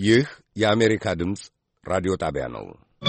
ይህ የአሜሪካ ድምፅ ራዲዮ ጣቢያ ነው።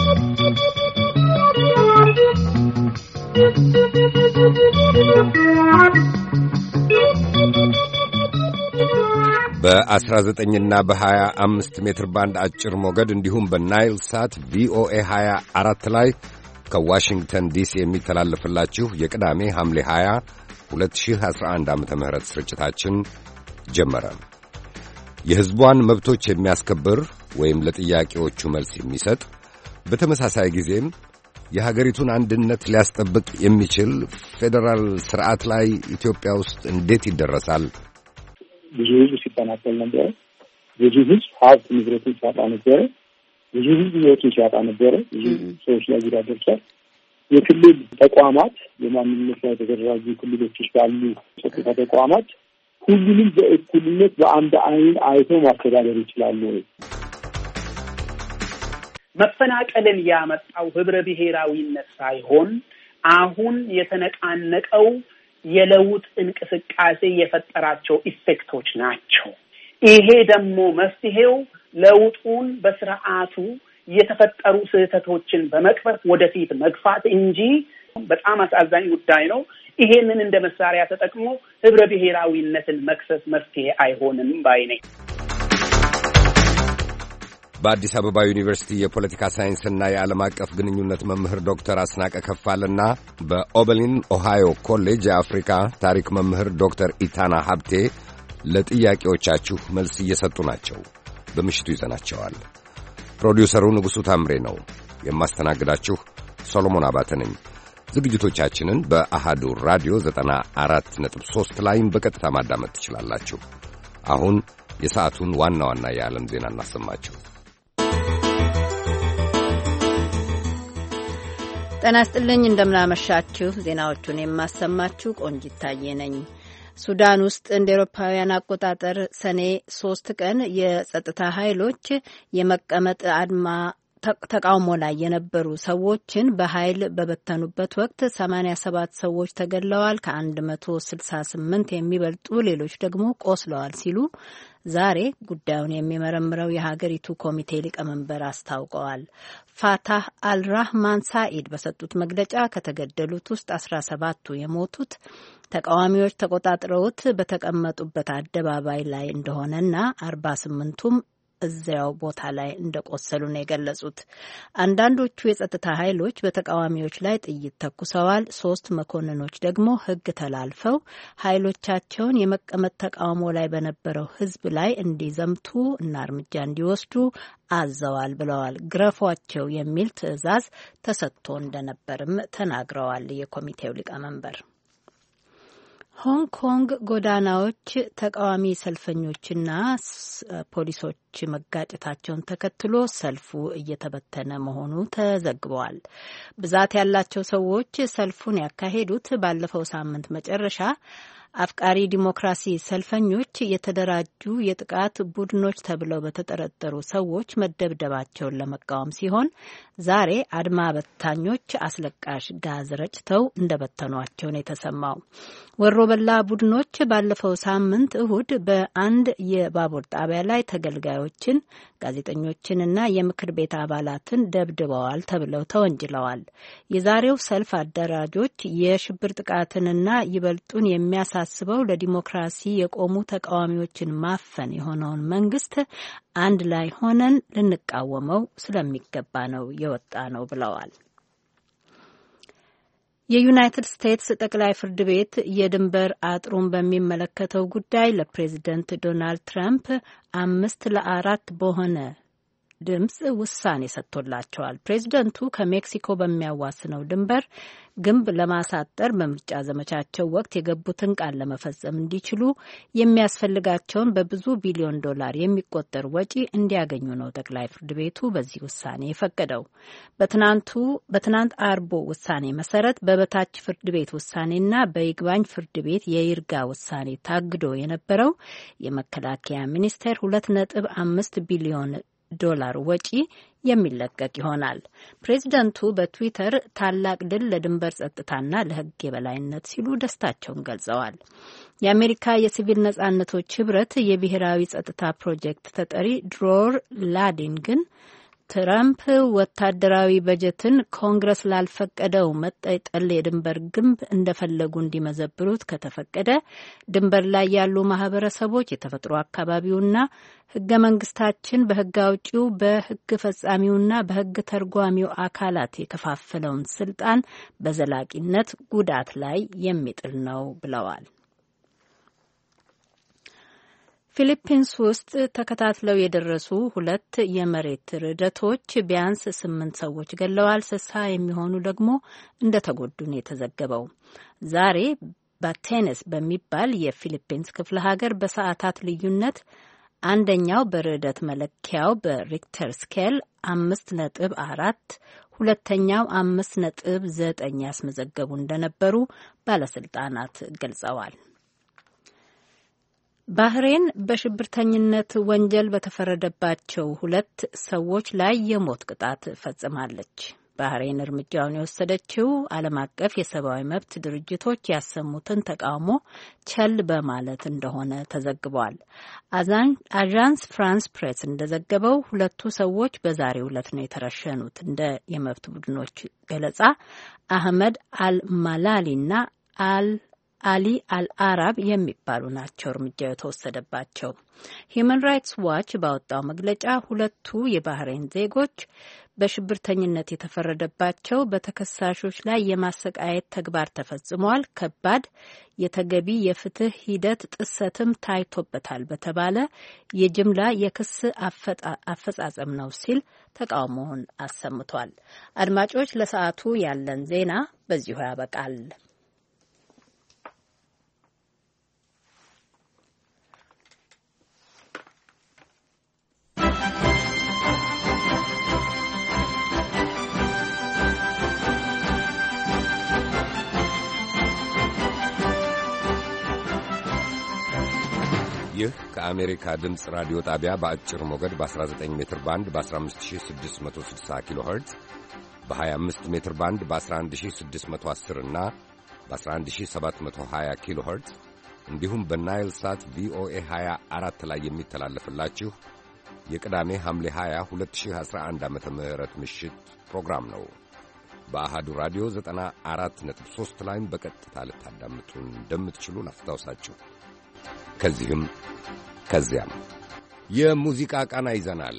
በ19ና በ25 ሜትር ባንድ አጭር ሞገድ እንዲሁም በናይል ሳት ቪኦኤ 24 ላይ ከዋሽንግተን ዲሲ የሚተላለፍላችሁ የቅዳሜ ሐምሌ 20 2011 ዓ.ም ስርጭታችን ጀመረ። የሕዝቧን መብቶች የሚያስከብር ወይም ለጥያቄዎቹ መልስ የሚሰጥ በተመሳሳይ ጊዜም የሀገሪቱን አንድነት ሊያስጠብቅ የሚችል ፌዴራል ስርዓት ላይ ኢትዮጵያ ውስጥ እንዴት ይደረሳል? ብዙ ሕዝብ ሲፈናቀል ነበረ። ብዙ ሕዝብ ሀብት ንብረቱን ሲያጣ ነበረ። ብዙ ሕዝብ ሕይወቱን ሲያጣ ነበረ። ብዙ ሰዎች ላይ ጉዳት ደርሷል። የክልል ተቋማት የማንነት ላይ የተደራጁ ክልሎች ውስጥ ያሉ ጸጥታ ተቋማት ሁሉንም በእኩልነት በአንድ አይን አይተው ማስተዳደር ይችላሉ ወይ? መፈናቀልን ያመጣው ህብረ ብሔራዊነት ሳይሆን አሁን የተነቃነቀው የለውጥ እንቅስቃሴ የፈጠራቸው ኢፌክቶች ናቸው። ይሄ ደግሞ መፍትሄው ለውጡን በስርዓቱ የተፈጠሩ ስህተቶችን በመቅረፍ ወደፊት መግፋት እንጂ በጣም አሳዛኝ ጉዳይ ነው። ይሄንን እንደ መሳሪያ ተጠቅሞ ህብረ ብሔራዊነትን መክሰስ መፍትሄ አይሆንም ባይ ነኝ። በአዲስ አበባ ዩኒቨርሲቲ የፖለቲካ ሳይንስና የዓለም አቀፍ ግንኙነት መምህር ዶክተር አስናቀ ከፋልና በኦበሊን ኦሃዮ ኮሌጅ የአፍሪካ ታሪክ መምህር ዶክተር ኢታና ሀብቴ ለጥያቄዎቻችሁ መልስ እየሰጡ ናቸው። በምሽቱ ይዘናቸዋል። ፕሮዲውሰሩ ንጉሡ ታምሬ ነው። የማስተናግዳችሁ ሶሎሞን አባተ ነኝ። ዝግጅቶቻችንን በአሃዱ ራዲዮ 94.3 ላይም በቀጥታ ማዳመጥ ትችላላችሁ። አሁን የሰዓቱን ዋና ዋና የዓለም ዜና እናሰማችሁ። ጤና ይስጥልኝ፣ እንደምናመሻችሁ። ዜናዎቹን የማሰማችሁ ቆንጂት ታዬ ነኝ። ሱዳን ውስጥ እንደ ኤሮፓውያን አቆጣጠር ሰኔ 3 ቀን የጸጥታ ኃይሎች የመቀመጥ አድማ ተቃውሞ ላይ የነበሩ ሰዎችን በኃይል በበተኑበት ወቅት 87 ሰዎች ተገድለዋል፣ ከ168 የሚበልጡ ሌሎች ደግሞ ቆስለዋል ሲሉ ዛሬ ጉዳዩን የሚመረምረው የሀገሪቱ ኮሚቴ ሊቀመንበር አስታውቀዋል። ፋታህ አልራህማን ሳኢድ በሰጡት መግለጫ ከተገደሉት ውስጥ 17ቱ የሞቱት ተቃዋሚዎች ተቆጣጥረውት በተቀመጡበት አደባባይ ላይ እንደሆነና 48ቱም እዚያው ቦታ ላይ እንደቆሰሉ ነው የገለጹት። አንዳንዶቹ የጸጥታ ኃይሎች በተቃዋሚዎች ላይ ጥይት ተኩሰዋል። 3 መኮንኖች ደግሞ ሕግ ተላልፈው ኃይሎቻቸውን የመቀመጥ ተቃውሞ ላይ በነበረው ሕዝብ ላይ እንዲዘምቱ እና እርምጃ እንዲወስዱ አዘዋል ብለዋል። ግረፏቸው የሚል ትዕዛዝ ተሰጥቶ እንደነበርም ተናግረዋል የኮሚቴው ሊቀመንበር። ሆንግ ኮንግ ጎዳናዎች ተቃዋሚ ሰልፈኞችና ፖሊሶች መጋጨታቸውን ተከትሎ ሰልፉ እየተበተነ መሆኑ ተዘግበዋል። ብዛት ያላቸው ሰዎች ሰልፉን ያካሄዱት ባለፈው ሳምንት መጨረሻ አፍቃሪ ዲሞክራሲ ሰልፈኞች የተደራጁ የጥቃት ቡድኖች ተብለው በተጠረጠሩ ሰዎች መደብደባቸውን ለመቃወም ሲሆን ዛሬ አድማ በታኞች አስለቃሽ ጋዝ ረጭተው እንደበተኗቸው ነው የተሰማው። ወሮበላ ቡድኖች ባለፈው ሳምንት እሁድ በአንድ የባቡር ጣቢያ ላይ ተገልጋዮችን፣ ጋዜጠኞችንና የምክር ቤት አባላትን ደብድበዋል ተብለው ተወንጅለዋል። የዛሬው ሰልፍ አደራጆች የሽብር ጥቃትንና ይበልጡን የሚያሳስበው ለዲሞክራሲ የቆሙ ተቃዋሚዎችን ማፈን የሆነውን መንግስት አንድ ላይ ሆነን ልንቃወመው ስለሚገባ ነው የወጣ ነው ብለዋል። የዩናይትድ ስቴትስ ጠቅላይ ፍርድ ቤት የድንበር አጥሩን በሚመለከተው ጉዳይ ለፕሬዝደንት ዶናልድ ትራምፕ 5-4 በሆነ ድምፅ ውሳኔ ሰጥቶላቸዋል። ፕሬዝደንቱ ከሜክሲኮ በሚያዋስነው ድንበር ግንብ ለማሳጠር በምርጫ ዘመቻቸው ወቅት የገቡትን ቃል ለመፈጸም እንዲችሉ የሚያስፈልጋቸውን በብዙ ቢሊዮን ዶላር የሚቆጠር ወጪ እንዲያገኙ ነው ጠቅላይ ፍርድ ቤቱ በዚህ ውሳኔ የፈቀደው። በትናንት አርቦ ውሳኔ መሰረት በበታች ፍርድ ቤት ውሳኔና በይግባኝ ፍርድ ቤት የይርጋ ውሳኔ ታግዶ የነበረው የመከላከያ ሚኒስቴር 2.5 ቢሊዮን ዶላር ወጪ የሚለቀቅ ይሆናል። ፕሬዚደንቱ በትዊተር ታላቅ ድል ለድንበር ጸጥታና ለሕግ የበላይነት ሲሉ ደስታቸውን ገልጸዋል። የአሜሪካ የሲቪል ነጻነቶች ህብረት የብሔራዊ ጸጥታ ፕሮጀክት ተጠሪ ድሮር ላዲን ግን ትራምፕ ወታደራዊ በጀትን ኮንግረስ ላልፈቀደው መጠጠል የድንበር ግንብ እንደፈለጉ እንዲመዘብሩት ከተፈቀደ ድንበር ላይ ያሉ ማህበረሰቦች የተፈጥሮ አካባቢውና ህገ መንግስታችን በህግ አውጪው በህግ ፈጻሚውና በህግ ተርጓሚው አካላት የከፋፈለውን ስልጣን በዘላቂነት ጉዳት ላይ የሚጥል ነው ብለዋል። ፊሊፒንስ ውስጥ ተከታትለው የደረሱ 2 የመሬት ርዕደቶች ቢያንስ 8 ሰዎች ገለዋል። 60 የሚሆኑ ደግሞ እንደተጎዱ ነው የተዘገበው። ዛሬ ባቴነስ በሚባል የፊሊፒንስ ክፍለ ሀገር በሰዓታት ልዩነት አንደኛው በርዕደት መለኪያው በሪክተር ስኬል 5.4 ሁለተኛው 5.9 ያስመዘገቡ እንደነበሩ ባለስልጣናት ገልጸዋል። ባህሬን በሽብርተኝነት ወንጀል በተፈረደባቸው 2 ሰዎች ላይ የሞት ቅጣት ፈጽማለች። ባህሬን እርምጃውን የወሰደችው ዓለም አቀፍ የሰብአዊ መብት ድርጅቶች ያሰሙትን ተቃውሞ ቸል በማለት እንደሆነ ተዘግቧል። አዣንስ ፍራንስ ፕሬስ እንደዘገበው 2 ሰዎች በዛሬው ዕለት ነው የተረሸኑት። እንደ የመብት ቡድኖች ገለጻ አህመድ አልማላሊና አሊ አልአራብ የሚባሉ ናቸው እርምጃው የተወሰደባቸው። ሂዩማን ራይትስ ዋች ባወጣው መግለጫ 2 የባህሬን ዜጎች በሽብርተኝነት የተፈረደባቸው በተከሳሾች ላይ የማሰቃየት ተግባር ተፈጽሟል፣ ከባድ የተገቢ የፍትህ ሂደት ጥሰትም ታይቶበታል በተባለ የጅምላ የክስ አፈጻጸም ነው ሲል ተቃውሞውን አሰምቷል። አድማጮች፣ ለሰዓቱ ያለን ዜና በዚሁ ያበቃል። ይህ ከአሜሪካ ድምፅ ራዲዮ ጣቢያ በአጭር ሞገድ በ19 ሜትር ባንድ በ15660 ኪሎ ኸርትዝ በ25 ሜትር ባንድ በ11610 እና በ11720 ኪሎ ኸርትዝ እንዲሁም በናይል ሳት ቪኦኤ 24 ላይ የሚተላለፍላችሁ የቅዳሜ ሐምሌ 20 2011 ዓ.ም ምሽት ፕሮግራም ነው። በአሃዱ ራዲዮ 94.3 ላይም በቀጥታ ልታዳምጡን እንደምትችሉ ላስታውሳችሁ። ከዚህም ከዚያም የሙዚቃ ቃና ይዘናል።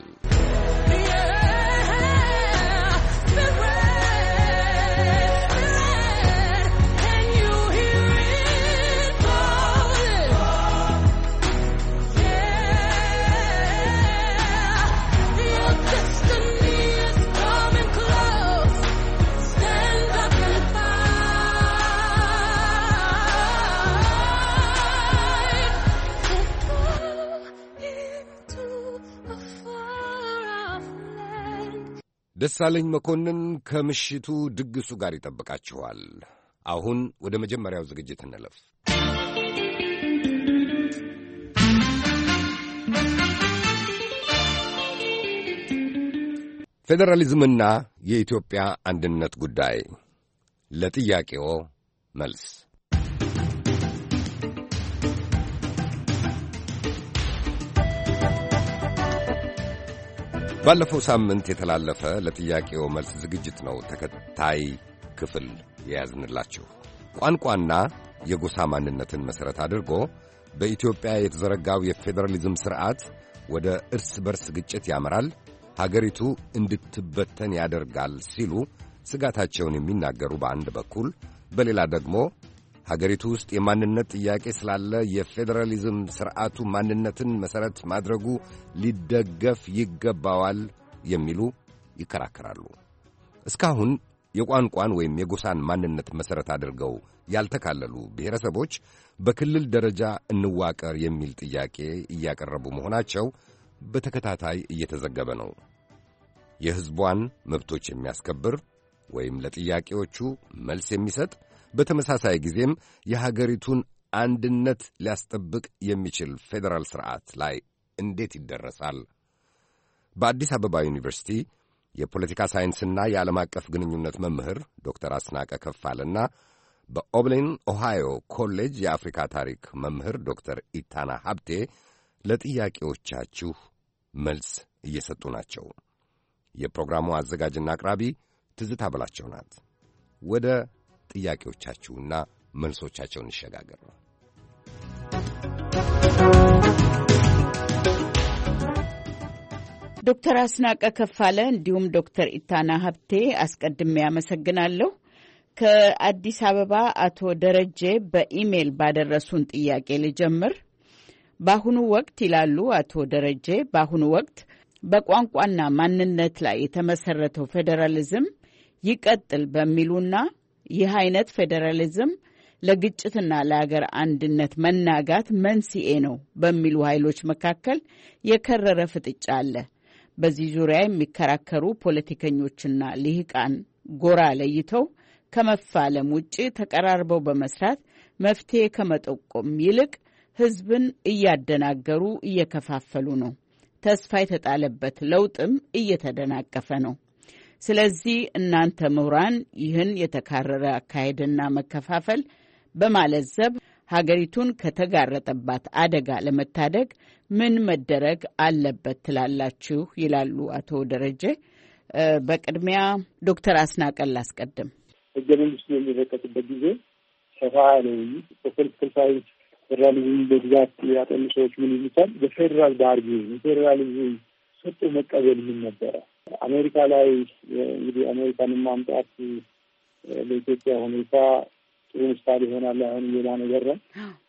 ደሳለኝ መኮንን ከምሽቱ ድግሱ ጋር ይጠብቃችኋል። አሁን ወደ መጀመሪያው ዝግጅት እንለፍ። ፌዴራሊዝምና የኢትዮጵያ አንድነት ጉዳይ፣ ለጥያቄዎ መልስ። ባለፈው ሳምንት የተላለፈ ለጥያቄው መልስ ዝግጅት ነው ተከታይ ክፍል የያዝንላችሁ። ቋንቋና የጎሳ ማንነትን መሠረት አድርጎ በኢትዮጵያ የተዘረጋው የፌዴራሊዝም ሥርዓት ወደ እርስ በርስ ግጭት ያመራል፣ ሀገሪቱ እንድትበተን ያደርጋል ሲሉ ስጋታቸውን የሚናገሩ በአንድ በኩል፣ በሌላ ደግሞ ሀገሪቱ ውስጥ የማንነት ጥያቄ ስላለ የፌዴራሊዝም ሥርዓቱ ማንነትን መሠረት ማድረጉ ሊደገፍ ይገባዋል የሚሉ ይከራከራሉ። እስካሁን የቋንቋን ወይም የጎሳን ማንነት መሠረት አድርገው ያልተካለሉ ብሔረሰቦች በክልል ደረጃ እንዋቀር የሚል ጥያቄ እያቀረቡ መሆናቸው በተከታታይ እየተዘገበ ነው። የሕዝቧን መብቶች የሚያስከብር ወይም ለጥያቄዎቹ መልስ የሚሰጥ በተመሳሳይ ጊዜም የሀገሪቱን አንድነት ሊያስጠብቅ የሚችል ፌዴራል ሥርዓት ላይ እንዴት ይደረሳል? በአዲስ አበባ ዩኒቨርሲቲ የፖለቲካ ሳይንስና የዓለም አቀፍ ግንኙነት መምህር ዶክተር አስናቀ ከፋለና በኦብሊን ኦሃዮ ኮሌጅ የአፍሪካ ታሪክ መምህር ዶክተር ኢታና ሀብቴ ለጥያቄዎቻችሁ መልስ እየሰጡ ናቸው። የፕሮግራሙ አዘጋጅና አቅራቢ ትዝታ በላቸው ናት። ወደ ጥያቄዎቻችሁና መልሶቻቸውን እንሸጋገር ነው። ዶክተር አስናቀ ከፋለ እንዲሁም ዶክተር ኢታና ሀብቴ አስቀድሜ ያመሰግናለሁ። ከአዲስ አበባ አቶ ደረጀ በኢሜል ባደረሱን ጥያቄ ልጀምር። በአሁኑ ወቅት ይላሉ አቶ ደረጀ፣ በአሁኑ ወቅት በቋንቋና ማንነት ላይ የተመሰረተው ፌዴራሊዝም ይቀጥል በሚሉና ይህ አይነት ፌዴራሊዝም ለግጭትና ለሀገር አንድነት መናጋት መንስኤ ነው በሚሉ ኃይሎች መካከል የከረረ ፍጥጫ አለ። በዚህ ዙሪያ የሚከራከሩ ፖለቲከኞችና ልሂቃን ጎራ ለይተው ከመፋለም ውጭ ተቀራርበው በመስራት መፍትሄ ከመጠቆም ይልቅ ሕዝብን እያደናገሩ እየከፋፈሉ ነው። ተስፋ የተጣለበት ለውጥም እየተደናቀፈ ነው። ስለዚህ እናንተ ምሁራን ይህን የተካረረ አካሄድና መከፋፈል በማለዘብ ሀገሪቱን ከተጋረጠባት አደጋ ለመታደግ ምን መደረግ አለበት ትላላችሁ? ይላሉ አቶ ደረጀ። በቅድሚያ ዶክተር አስናቀን ላስቀድም። ህገ መንግስቱ የሚረቀቅበት ጊዜ ሰፋ ያለ ውይይት በፖለቲካል ሳይንስ ፌዴራሊዝም በብዛት ያጠኑ ሰዎች ምን ይሉታል? በፌዴራል ባርጌን የፌዴራሊዝም ሰጡ መቀበል ምን ነበረ? አሜሪካ ላይ እንግዲህ አሜሪካንን ማምጣት ለኢትዮጵያ ሁኔታ ጥሩ ምሳሌ ይሆናል። አሁን ሌላ ነገር ነው።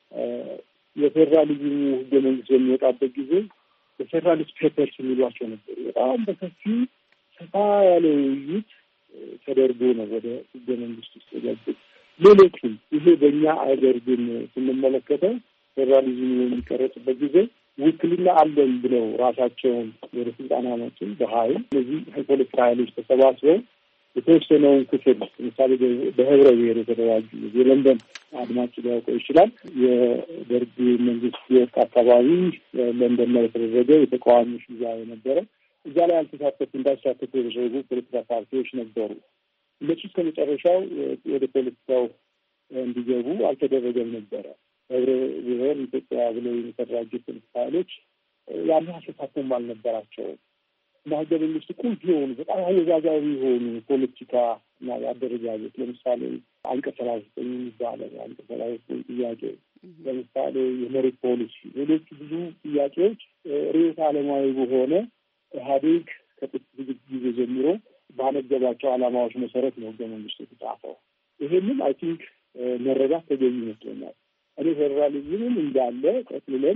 የፌዴራሊዝሙ ህገ መንግስት በሚወጣበት ጊዜ የፌዴራሊስት ፔፐርስ የሚሏቸው ነበሩ። በጣም በሰፊው ሰፋ ያለ ውይይት ተደርጎ ነው ወደ ህገ መንግስት ውስጥ የገቡት። ሌሎችም ይሄ በእኛ አገር ግን ስንመለከተው ፌዴራሊዝሙ የሚቀረጽበት ጊዜ ውክልና አለን ብለው ራሳቸውን ወደ ስልጣን አመጡ በኃይል። እነዚህ የፖለቲካ ኃይሎች ተሰባስበው የተወሰነውን ክፍል ለምሳሌ በህብረ ብሔር የተደራጁ የለንደን አድማጭ ሊያውቀው ይችላል። የደርግ መንግስት የወቅ አካባቢ ለንደን ላይ የተደረገ የተቃዋሚዎች ይዛ የነበረ እዛ ላይ ያልተሳተፉ እንዳይሳተፉ የተደረጉ ፖለቲካ ፓርቲዎች ነበሩ። እነሱ ከመጨረሻው ወደ ፖለቲካው እንዲገቡ አልተደረገም ነበረ። ህብረ ብሔር ኢትዮጵያ ብለው የተደራጁ ፖለቲካ ኃይሎች ያን አስተሳሰብም አልነበራቸውም እና ህገ መንግስቱ ቁልፍ የሆኑ በጣም አወዛጋቢ የሆኑ ፖለቲካ እና አደረጃጀት ለምሳሌ አንቀጽ 39 የሚባለው አንቀጽ 39 ጥያቄ ለምሳሌ የመሬት ፖሊሲ፣ ሌሎች ብዙ ጥያቄዎች ርዕዮተ ዓለማዊ በሆነ ኢህአዴግ ከጥቂት ጊዜ ጀምሮ ባነገባቸው ዓላማዎች መሰረት ነው ህገ መንግስቱ የተጻፈው። ይሄንን አይ ቲንክ መረዳት ተገቢ ይመስለኛል። እኔ ፌዴራሊዝምን እንዳለ ቀጥለን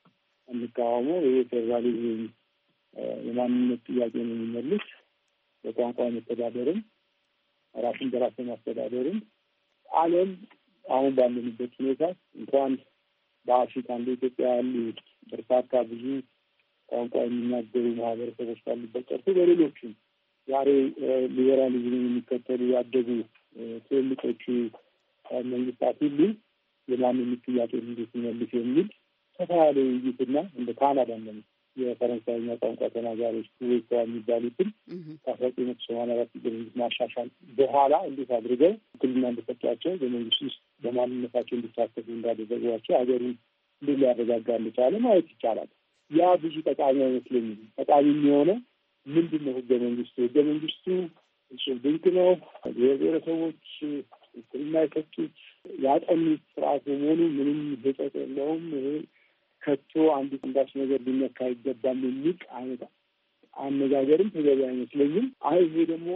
እንቃወመው። ይሄ ፌዴራሊዝም የማንነት ጥያቄን የሚመልስ በቋንቋ መተዳደርን፣ ራስን በራስ ማስተዳደርን ዓለም አሁን ባለንበት ሁኔታ እንኳን በአፍሪካ እንደ ኢትዮጵያ ያሉ በርካታ ብዙ ቋንቋ የሚናገሩ ማህበረሰቦች ባሉበት ቀርቶ በሌሎችም ዛሬ ሊበራሊዝምን የሚከተሉ ያደጉ ትልቆቹ መንግስታት ሁሉ የማንነት ጥያቄ እንዴት ይመልስ የሚል ሰፋ ያለ ውይይትና እንደ ካናዳ ነው የፈረንሳይኛ ቋንቋ ተናጋሪዎች ኩዌታ የሚባሉትን ከ1984 በመንግስት ማሻሻል በኋላ እንዴት አድርገው ውክልና እንደሰጧቸው በመንግስት ውስጥ በማንነታቸው እንዲሳተፉ እንዳደረጓቸው ሀገሩን እንዴት ሊያረጋጋ እንደቻለ ማየት ይቻላል። ያ ብዙ ጠቃሚ አይመስለኝም። ጠቃሚ የሚሆነው ምንድን ነው? ህገ መንግስቱ እጹብ ድንቅ ነው። ብሔር ብሔረሰቦች ውክልና የሰጡት ያጠኑት ስርዓት በመሆኑ ምንም ህጸት የለውም። ይሄ ከቶ አንድ እንዳች ነገር ሊነካ አይገባም የሚል አይነት አነጋገርም ተገቢ አይመስለኝም። ይሄ ደግሞ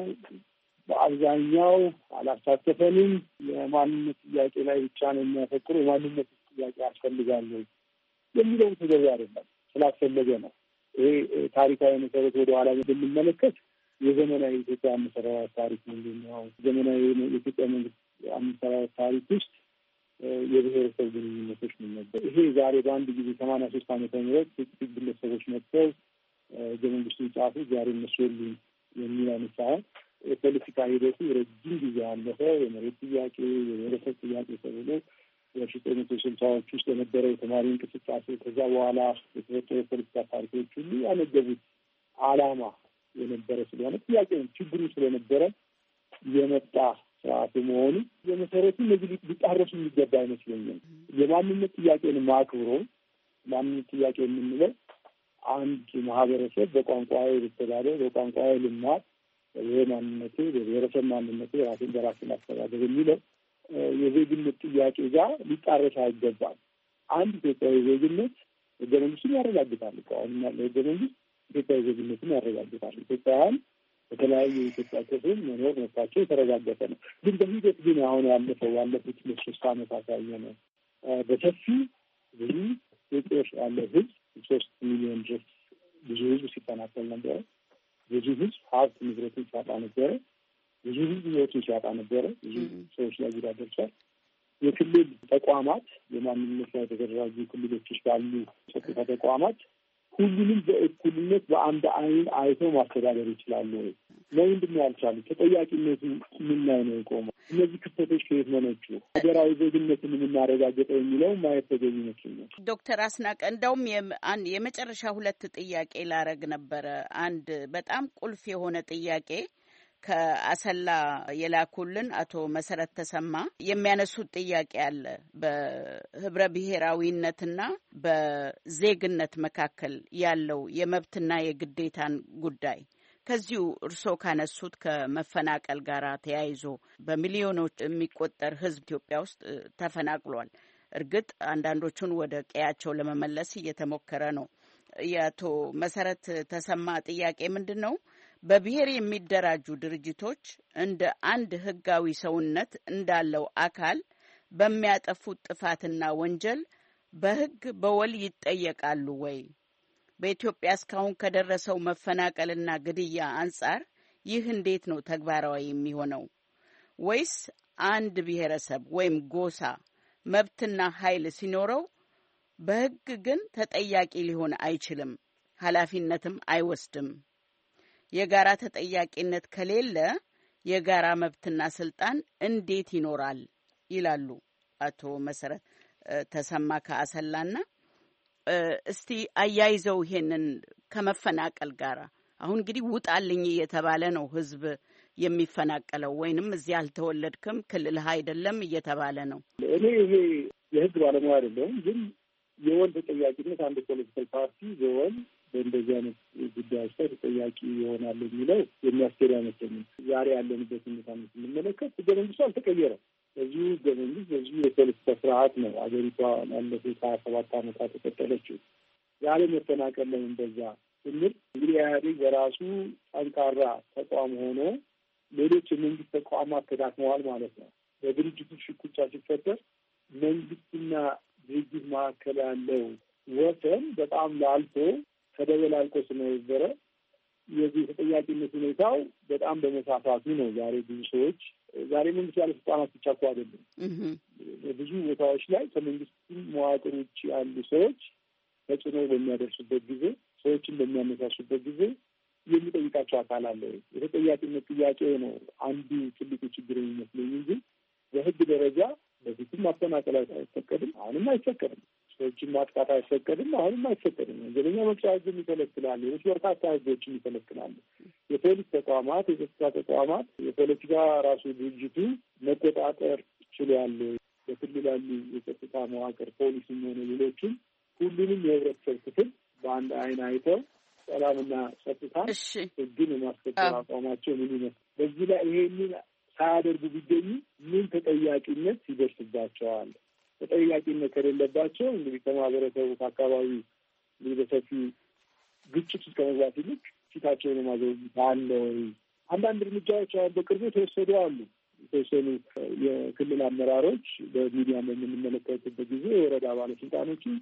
በአብዛኛው አላሳተፈንም፣ የማንነት ጥያቄ ላይ ብቻ ነው የሚያተኩረው፣ የማንነት ጥያቄ ያስፈልጋል የሚለው ተገቢ አይደለም። ስላስፈለገ ነው። ይሄ ታሪካዊ መሰረት ወደ ኋላ ብንመለከት የዘመናዊ ኢትዮጵያ አመሰራረት ታሪክ ምንድን ነው? ዘመናዊ የኢትዮጵያ መንግስት አመሰራረት ታሪክ ውስጥ የብሔረሰብ ግንኙነቶች ምን ነበር? ይሄ ዛሬ በአንድ ጊዜ 83 ዓመተ ምህረት ጥቂት ግለሰቦች መጥተው ህገ መንግስቱን ጻፉ፣ ዛሬ እነሱ የሉም የሚል አይነት ሳይሆን የፖለቲካ ሂደቱ ረጅም ጊዜ ያለፈ የመሬት ጥያቄ፣ የብሔረሰብ ጥያቄ ተብሎ በ1960ዎች ውስጥ የነበረው የተማሪ እንቅስቃሴ ከዛ በኋላ የተፈጠሩ የፖለቲካ ፓርቲዎች ሁሉ ያነገቡት ዓላማ የነበረ ስለሆነ ጥያቄው ችግሩ ስለነበረ የመጣ ስርዓት መሆኑ በመሰረቱ እነዚህ ሊጣረሱ የሚገባ አይመስለኝም። የማንነት ጥያቄን ማክብሮ ማንነት ጥያቄ የምንለው አንድ ማህበረሰብ በቋንቋዊ ልተዳደር፣ በቋንቋዊ ልማት፣ በብሔር ማንነቴ፣ በብሔረሰብ ማንነቴ ራሴን በራሴ ማስተዳደር የሚለው የዜግነት ጥያቄ ጋር ሊጣረስ አይገባም። አንድ ኢትዮጵያዊ ዜግነት ህገ መንግስቱን ያረጋግጣል። አሁን ያለው ህገ መንግስት ኢትዮጵያዊ ዜግነትን ያረጋግጣል። ኢትዮጵያውያን በተለያዩ የኢትዮጵያ ክፍል መኖር መብታቸው የተረጋገጠ ነው። ግን በሂደት ግን አሁን ባለፉት 3 ዓመታት ያየነው በሰፊ ብዙ ኢትዮጵያ ያለ ህዝብ 3 ሚሊዮን ድረስ ብዙ ህዝብ ሲፈናቀል ነበረ። ብዙ ህዝብ ሀብት ንብረቱን ሲያጣ ነበረ። ብዙ ህዝብ ህይወቱን ሲያጣ ነበረ። ብዙ ሰዎች ላይ ጉዳት ደርሷል። የክልል ተቋማት የማንነት ላይ የተደራጁ ክልሎች ውስጥ ያሉ ጸጥታ ተቋማት ሁሉንም በእኩልነት በአንድ አይን አይተው ማስተዳደር ይችላሉ ወይ? ለምንድን ነው ያልቻሉ? ተጠያቂነቱ ምን ላይ ነው የቆመው? እነዚህ ክፍተቶች ከየት መነጩ? ሀገራዊ ዜግነትን የምናረጋግጠው የሚለው ማየት ተገቢ ይመስለኛል። ዶክተር አስናቀ እንደውም የመጨረሻ 2 ጥያቄ ላረግ ነበረ። አንድ በጣም ቁልፍ የሆነ ጥያቄ ከአሰላ የላኩልን አቶ መሰረት ተሰማ የሚያነሱት ጥያቄ አለ። በህብረ ብሔራዊነትና በዜግነት መካከል ያለው የመብትና የግዴታን ጉዳይ ከዚሁ እርስዎ ካነሱት ከመፈናቀል ጋር ተያይዞ በሚሊዮኖች የሚቆጠር ህዝብ ኢትዮጵያ ውስጥ ተፈናቅሏል። እርግጥ አንዳንዶቹን ወደ ቀያቸው ለመመለስ እየተሞከረ ነው። የአቶ መሰረት ተሰማ ጥያቄ ምንድን ነው? በብሔር የሚደራጁ ድርጅቶች እንደ አንድ ህጋዊ ሰውነት እንዳለው አካል በሚያጠፉት ጥፋትና ወንጀል በህግ በወል ይጠየቃሉ ወይ? በኢትዮጵያ እስካሁን ከደረሰው መፈናቀልና ግድያ አንጻር ይህ እንዴት ነው ተግባራዊ የሚሆነው? ወይስ አንድ ብሔረሰብ ወይም ጎሳ መብትና ኃይል ሲኖረው በህግ ግን ተጠያቂ ሊሆን አይችልም፣ ኃላፊነትም አይወስድም? የጋራ ተጠያቂነት ከሌለ የጋራ መብትና ስልጣን እንዴት ይኖራል? ይላሉ አቶ መሰረት ተሰማ ከአሰላና እስቲ አያይዘው ይሄንን ከመፈናቀል ጋር አሁን እንግዲህ ውጣልኝ እየተባለ ነው ህዝብ የሚፈናቀለው፣ ወይንም እዚህ አልተወለድክም ክልልህ አይደለም እየተባለ ነው። እኔ ይሄ የህግ ባለሙያ አይደለሁም፣ ግን የወል ተጠያቂነት አንድ ፖለቲካል ፓርቲ በወል በእንደዚህ አይነት ጉዳዮች ላይ ተጠያቂ ይሆናል የሚለው የሚያስኬድ አይመስለኝም። ዛሬ ያለንበት ሁኔታ ስንመለከት ህገ መንግስቱ አልተቀየረም። በዚሁ ህገ መንግስት በዚሁ የፖለቲካ ስርዓት ነው አገሪቷ ላለፉት 27 ዓመታት ተቀጠለችው። ያለ መፈናቀል ለምን በዛ ስንል እንግዲህ ኢህአዴግ በራሱ ጠንካራ ተቋም ሆኖ ሌሎች የመንግስት ተቋማት ተዳክመዋል ማለት ነው። በድርጅቱ ሽኩቻ ሲፈጠር መንግስትና ድርጅት መካከል ያለው ወሰን በጣም ላልቶ ተደበላልቆ ስለነበረ የዚህ ተጠያቂነት ሁኔታው በጣም በመሳፋቱ ነው ዛሬ ብዙ ሰዎች ዛሬ መንግስት ባለስልጣናት ብቻ እኮ አይደለም፣ ብዙ ቦታዎች ላይ ከመንግስት መዋቅር ውጭ ያሉ ሰዎች ተጽዕኖ በሚያደርሱበት ጊዜ፣ ሰዎችን በሚያነሳሱበት ጊዜ የሚጠይቃቸው አካል አለ። የተጠያቂነት ጥያቄ ነው አንዱ ትልቁ ችግር የሚመስለኝ እንጂ በህግ ደረጃ በፊትም ማፈናቀል አይፈቀድም፣ አሁንም አይፈቀድም። ሰዎችን ማጥቃት አይፈቀድም፣ አሁንም አይፈቀድም። ወንጀለኛ መቅጫ ህግም ይከለክላል። ሌሎች በርካታ ህጎችም ይከለክላሉ። የፖሊስ ተቋማት፣ የጸጥታ ተቋማት፣ የፖለቲካ ራሱ ድርጅቱ መቆጣጠር ችሏል። በክልል ያሉ የጸጥታ መዋቅር ፖሊስም ሆነ ሌሎችም ሁሉንም የህብረተሰብ ክፍል በአንድ አይን አይተው ሰላምና ጸጥታ ህግን የማስከበር አቋማቸው ምን ይመስል፣ በዚህ ላይ ይሄንን ሳያደርጉ ቢገኙ ምን ተጠያቂነት ይደርስባቸዋል? ተጠያቂነት ከሌለባቸው እንግዲህ ከማህበረሰቡ ከአካባቢ እንግዲህ በሰፊ ግጭት ውስጥ ከመግባት ይልቅ ፊታቸውን የማዘው አለ ወይ? አንዳንድ እርምጃዎች በቅርቡ የተወሰዱ አሉ። የተወሰኑ የክልል አመራሮች በሚዲያ በምንመለከትበት ጊዜ የወረዳ ባለስልጣኖችን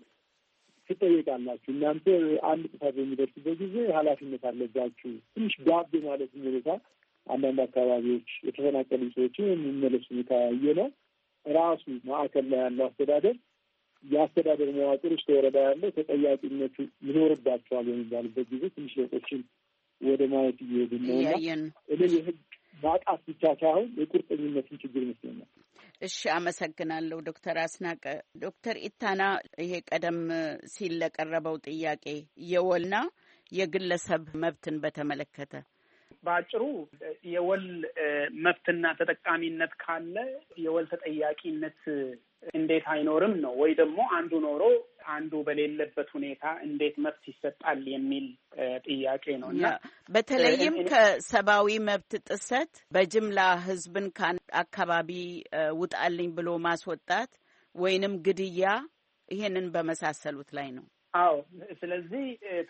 ትጠየቃላችሁ፣ እናንተ አንድ ጥፋት በሚደርስበት ጊዜ ኃላፊነት አለባችሁ። ትንሽ ጋብ ማለት ሁኔታ አንዳንድ አካባቢዎች የተፈናቀሉ ሰዎችን የሚመለሱ ሁኔታ ያየ ነው። ራሱ ማዕከል ላይ ያለው አስተዳደር የአስተዳደር መዋቅር ውስጥ ወረዳ ያለው ተጠያቂነቱ ይኖርባቸዋል በሚባሉበት ጊዜ ትንሽ ለውጦችን ወደ ማየት እየሄዱ ነውና እኔ የህግ ማጣት ብቻ ሳይሆን የቁርጠኝነትን ችግር ይመስለኛል። እሺ፣ አመሰግናለሁ ዶክተር አስናቀ። ዶክተር ኢታና ይሄ ቀደም ሲል ለቀረበው ጥያቄ የወልና የግለሰብ መብትን በተመለከተ? በአጭሩ የወል መብትና ተጠቃሚነት ካለ የወል ተጠያቂነት እንዴት አይኖርም ነው? ወይ ደግሞ አንዱ ኖሮ አንዱ በሌለበት ሁኔታ እንዴት መብት ይሰጣል የሚል ጥያቄ ነው። እና በተለይም ከሰብአዊ መብት ጥሰት በጅምላ ህዝብን ከአካባቢ ውጣልኝ ብሎ ማስወጣት ወይንም ግድያ፣ ይሄንን በመሳሰሉት ላይ ነው። አዎ። ስለዚህ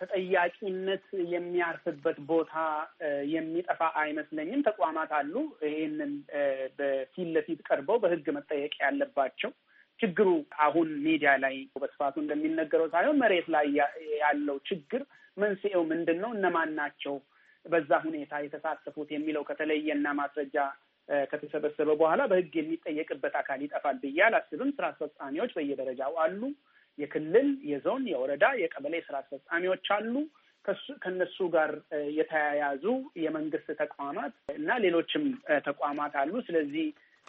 ተጠያቂነት የሚያርፍበት ቦታ የሚጠፋ አይመስለኝም። ተቋማት አሉ ይሄንን በፊት ለፊት ቀርበው በህግ መጠየቅ ያለባቸው። ችግሩ አሁን ሚዲያ ላይ በስፋቱ እንደሚነገረው ሳይሆን መሬት ላይ ያለው ችግር መንስኤው ምንድን ነው፣ እነማን ናቸው በዛ ሁኔታ የተሳተፉት የሚለው ከተለየና ማስረጃ ከተሰበሰበ በኋላ በህግ የሚጠየቅበት አካል ይጠፋል ብዬ አላስብም። ስራ አስፈጻሚዎች በየደረጃው አሉ። የክልል፣ የዞን፣ የወረዳ፣ የቀበሌ ስራ አስፈጻሚዎች አሉ። ከነሱ ጋር የተያያዙ የመንግስት ተቋማት እና ሌሎችም ተቋማት አሉ። ስለዚህ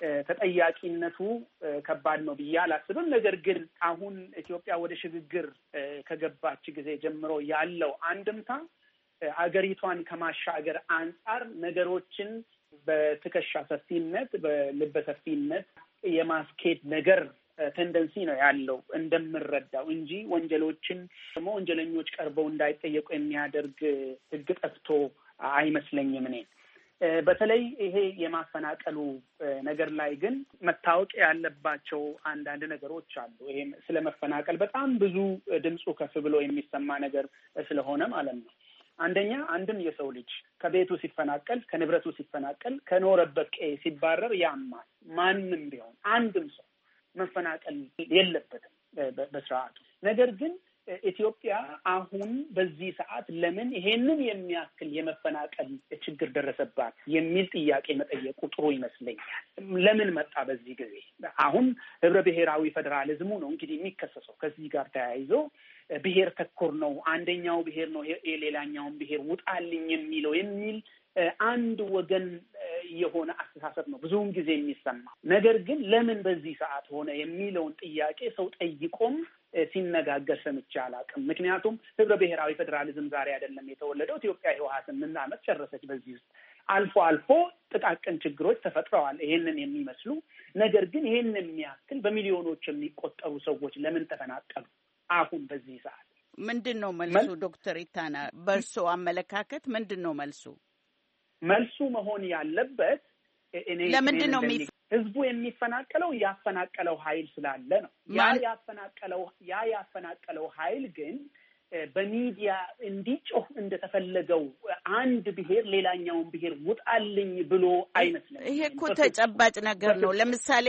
ተጠያቂነቱ ከባድ ነው ብዬ አላስብም። ነገር ግን አሁን ኢትዮጵያ ወደ ሽግግር ከገባች ጊዜ ጀምሮ ያለው አንድምታ አገሪቷን ከማሻገር አንጻር ነገሮችን በትከሻ ሰፊነት፣ በልበ ሰፊነት የማስኬድ ነገር ቴንደንሲ ነው ያለው እንደምረዳው እንጂ ወንጀሎችን ደግሞ ወንጀለኞች ቀርበው እንዳይጠየቁ የሚያደርግ ህግ ጠፍቶ አይመስለኝም እኔ። በተለይ ይሄ የማፈናቀሉ ነገር ላይ ግን መታወቅ ያለባቸው አንዳንድ ነገሮች አሉ። ይሄም ስለ መፈናቀል በጣም ብዙ ድምፁ ከፍ ብሎ የሚሰማ ነገር ስለሆነ ማለት ነው። አንደኛ አንድም የሰው ልጅ ከቤቱ ሲፈናቀል፣ ከንብረቱ ሲፈናቀል፣ ከኖረበት ቀዬ ሲባረር ያማል። ማንም ቢሆን አንድም ሰው መፈናቀል የለበትም በስርዓቱ። ነገር ግን ኢትዮጵያ አሁን በዚህ ሰዓት ለምን ይሄንን የሚያክል የመፈናቀል ችግር ደረሰባት የሚል ጥያቄ መጠየቁ ጥሩ ይመስለኛል። ለምን መጣ በዚህ ጊዜ? አሁን ህብረ ብሔራዊ ፌዴራሊዝሙ ነው እንግዲህ የሚከሰሰው። ከዚህ ጋር ተያይዞ ብሔር ተኮር ነው፣ አንደኛው ብሔር ነው የሌላኛውን ብሔር ውጣልኝ የሚለው የሚል አንድ ወገን የሆነ አስተሳሰብ ነው ብዙውን ጊዜ የሚሰማ። ነገር ግን ለምን በዚህ ሰዓት ሆነ የሚለውን ጥያቄ ሰው ጠይቆም ሲነጋገር ሰምቼ አላውቅም። ምክንያቱም ህብረ ብሔራዊ ፌዴራሊዝም ዛሬ አይደለም የተወለደው። ኢትዮጵያ ህወሓት 8 ዓመት ጨረሰች። በዚህ ውስጥ አልፎ አልፎ ጥቃቅን ችግሮች ተፈጥረዋል ይሄንን የሚመስሉ። ነገር ግን ይሄን የሚያክል በሚሊዮኖች የሚቆጠሩ ሰዎች ለምን ተፈናቀሉ አሁን በዚህ ሰዓት? ምንድን ነው መልሱ? ዶክተር ኢታና በእርሶ አመለካከት ምንድን ነው መልሱ? መልሱ መሆን ያለበት ለምንድን ነው ህዝቡ የሚፈናቀለው ያፈናቀለው ኃይል ስላለ ነው። ያ ያፈናቀለው ኃይል ግን በሚዲያ እንዲጮህ እንደተፈለገው አንድ ብሔር ሌላኛውን ብሔር ውጣልኝ ብሎ አይመስልም። ይሄ እኮ ተጨባጭ ነገር ነው። ለምሳሌ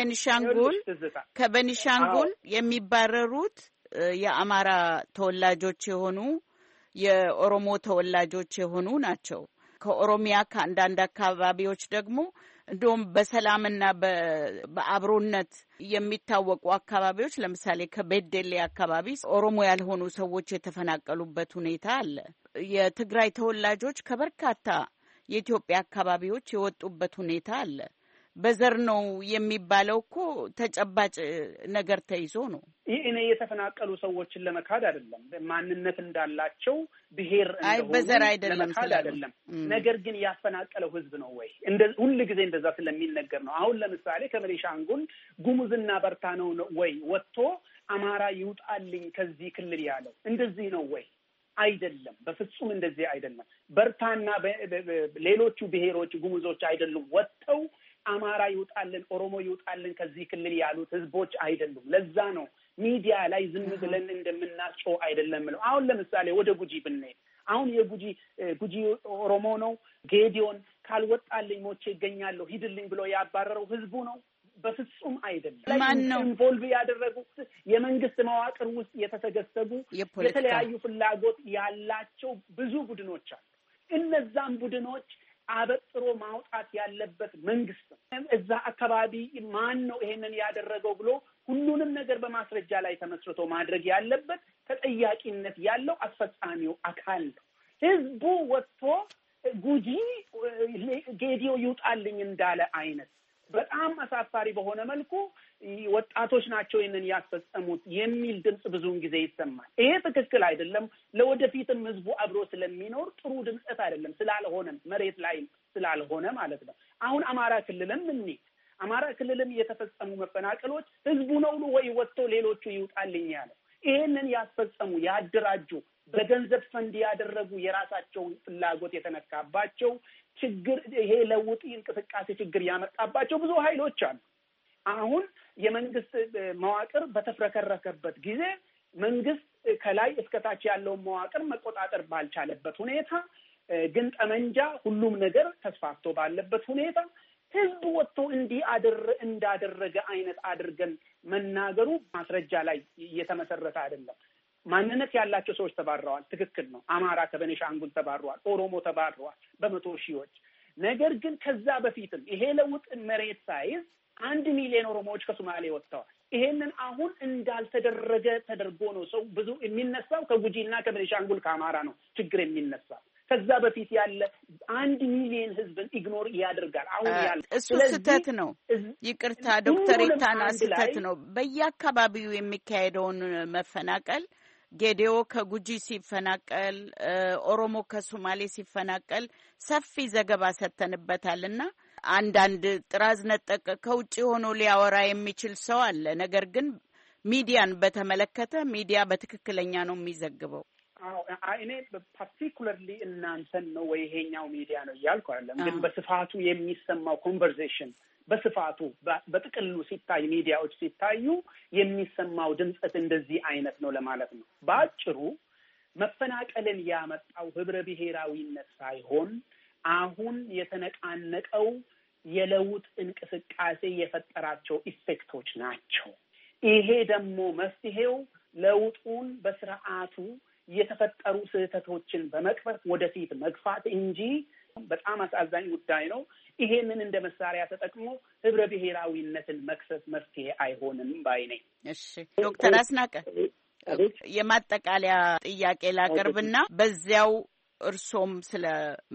ከቤኒሻንጉል የሚባረሩት የአማራ ተወላጆች የሆኑ የኦሮሞ ተወላጆች የሆኑ ናቸው። ከኦሮሚያ ከአንዳንድ አካባቢዎች ደግሞ እንደውም በሰላምና በአብሮነት የሚታወቁ አካባቢዎች ለምሳሌ ከቤደሌ አካባቢ ኦሮሞ ያልሆኑ ሰዎች የተፈናቀሉበት ሁኔታ አለ። የትግራይ ተወላጆች ከበርካታ የኢትዮጵያ አካባቢዎች የወጡበት ሁኔታ አለ። በዘር ነው የሚባለው እኮ ተጨባጭ ነገር ተይዞ ነው። እኔ የተፈናቀሉ ሰዎችን ለመካድ አይደለም፣ ማንነት እንዳላቸው ብሔር በዘር አይደለም አይደለም። ነገር ግን ያፈናቀለው ህዝብ ነው ወይ? ሁሉ ጊዜ እንደዛ ስለሚነገር ነው። አሁን ለምሳሌ ከቤኒሻንጉል ጉሙዝና በርታ ነው ወይ ወጥቶ አማራ ይውጣልኝ ከዚህ ክልል ያለው? እንደዚህ ነው ወይ? አይደለም፣ በፍጹም እንደዚህ አይደለም። በርታና ሌሎቹ ብሔሮች ጉሙዞች አይደሉም ወጥተው አማራ ይውጣልን፣ ኦሮሞ ይውጣልን ከዚህ ክልል ያሉት ህዝቦች አይደሉም። ለዛ ነው ሚዲያ ላይ ዝም ብለን እንደምናስጨው አይደለም ነው። አሁን ለምሳሌ ወደ ጉጂ ብንሄድ አሁን ጉጂ ኦሮሞ ነው። ጌዲዮን ካልወጣልኝ ሞቼ ይገኛለሁ ሂድልኝ ብሎ ያባረረው ህዝቡ ነው? በፍጹም አይደለም። ማን ነው ኢንቮልቭ ያደረጉት? የመንግስት መዋቅር ውስጥ የተሰገሰጉ የተለያዩ ፍላጎት ያላቸው ብዙ ቡድኖች አሉ። እነዛም ቡድኖች አበጥሮ ማውጣት ያለበት መንግስት ነው። እዛ አካባቢ ማን ነው ይሄንን ያደረገው ብሎ ሁሉንም ነገር በማስረጃ ላይ ተመስርቶ ማድረግ ያለበት ተጠያቂነት ያለው አስፈጻሚው አካል ነው። ህዝቡ ወጥቶ ጉጂ ጌዲዮ ይውጣልኝ እንዳለ አይነት በጣም አሳፋሪ በሆነ መልኩ ወጣቶች ናቸው ይህንን ያስፈጸሙት የሚል ድምጽ ብዙውን ጊዜ ይሰማል። ይሄ ትክክል አይደለም። ለወደፊትም ህዝቡ አብሮ ስለሚኖር ጥሩ ድምጸት አይደለም፣ ስላልሆነም መሬት ላይ ስላልሆነ ማለት ነው። አሁን አማራ ክልልም አማራ ክልልም የተፈጸሙ መፈናቀሎች ህዝቡ ነው ወይ ወጥቶ ሌሎቹ ይውጣልኝ ያለው? ይሄንን ያስፈጸሙ ያደራጁ በገንዘብ ፈንድ ያደረጉ የራሳቸውን ፍላጎት የተነካባቸው ችግር ይሄ ለውጥ እንቅስቃሴ ችግር ያመጣባቸው ብዙ ኃይሎች አሉ። አሁን የመንግስት መዋቅር በተፍረከረከበት ጊዜ መንግስት ከላይ እስከታች ያለውን መዋቅር መቆጣጠር ባልቻለበት ሁኔታ ግን ጠመንጃ ሁሉም ነገር ተስፋፍቶ ባለበት ሁኔታ ህዝብ ወጥቶ እንዳደረገ አይነት አድርገን መናገሩ ማስረጃ ላይ የተመሰረተ አይደለም። ማንነት ያላቸው ሰዎች ተባረዋል። ትክክል ነው። አማራ ከቤኒሻንጉል ተባረዋል። ኦሮሞ ተባረዋል በመቶ ሺዎች። ነገር ግን ከዛ በፊትም ይሄ ለውጥ መሬት ሳይዝ 1 ሚሊዮን ኦሮሞዎች ከሶማሌ ወጥተዋል። ይሄንን አሁን እንዳልተደረገ ተደርጎ ነው ሰው ብዙ የሚነሳው። ከጉጂና ከቤኒሻንጉል ከአማራ ነው ችግር የሚነሳው። ከዛ በፊት ያለ 1 ሚሊዮን ህዝብን ኢግኖር ያደርጋል። አሁን ያለ እሱ ስህተት ነው። ይቅርታ ዶክተር ኢታና ስህተት ነው። በየአካባቢው የሚካሄደውን መፈናቀል ጌዴኦ ከጉጂ ሲፈናቀል፣ ኦሮሞ ከሶማሌ ሲፈናቀል ሰፊ ዘገባ ሰጥተንበታልና አንዳንድ ጥራዝ ነጠቅ ከውጭ ሆኖ ሊያወራ የሚችል ሰው አለ። ነገር ግን ሚዲያን በተመለከተ ሚዲያ በትክክለኛ ነው የሚዘግበው። እኔ ፓርቲኩላርሊ እናንተን ነው ወይ ይሄኛው ሚዲያ ነው እያልኩ አይደለም። ግን በስፋቱ የሚሰማው ኮንቨርሴሽን በስፋቱ በጥቅሉ ሲታይ ሚዲያዎች ሲታዩ የሚሰማው ድምጸት እንደዚህ አይነት ነው ለማለት ነው። በአጭሩ መፈናቀልን ያመጣው ህብረ ብሔራዊነት ሳይሆን አሁን የተነቃነቀው የለውጥ እንቅስቃሴ የፈጠራቸው ኢፌክቶች ናቸው። ይሄ ደግሞ መፍትሄው ለውጡን በስርዓቱ የተፈጠሩ ስህተቶችን በመቅረፍ ወደፊት መግፋት እንጂ በጣም አሳዛኝ ጉዳይ ነው። ይሄንን እንደ መሳሪያ ተጠቅሞ ህብረ ብሔራዊነትን መክሰስ መፍትሄ አይሆንም ባይ ነኝ። እሺ ዶክተር አስናቀ የማጠቃለያ ጥያቄ ላቀርብና በዚያው እርሶም ስለ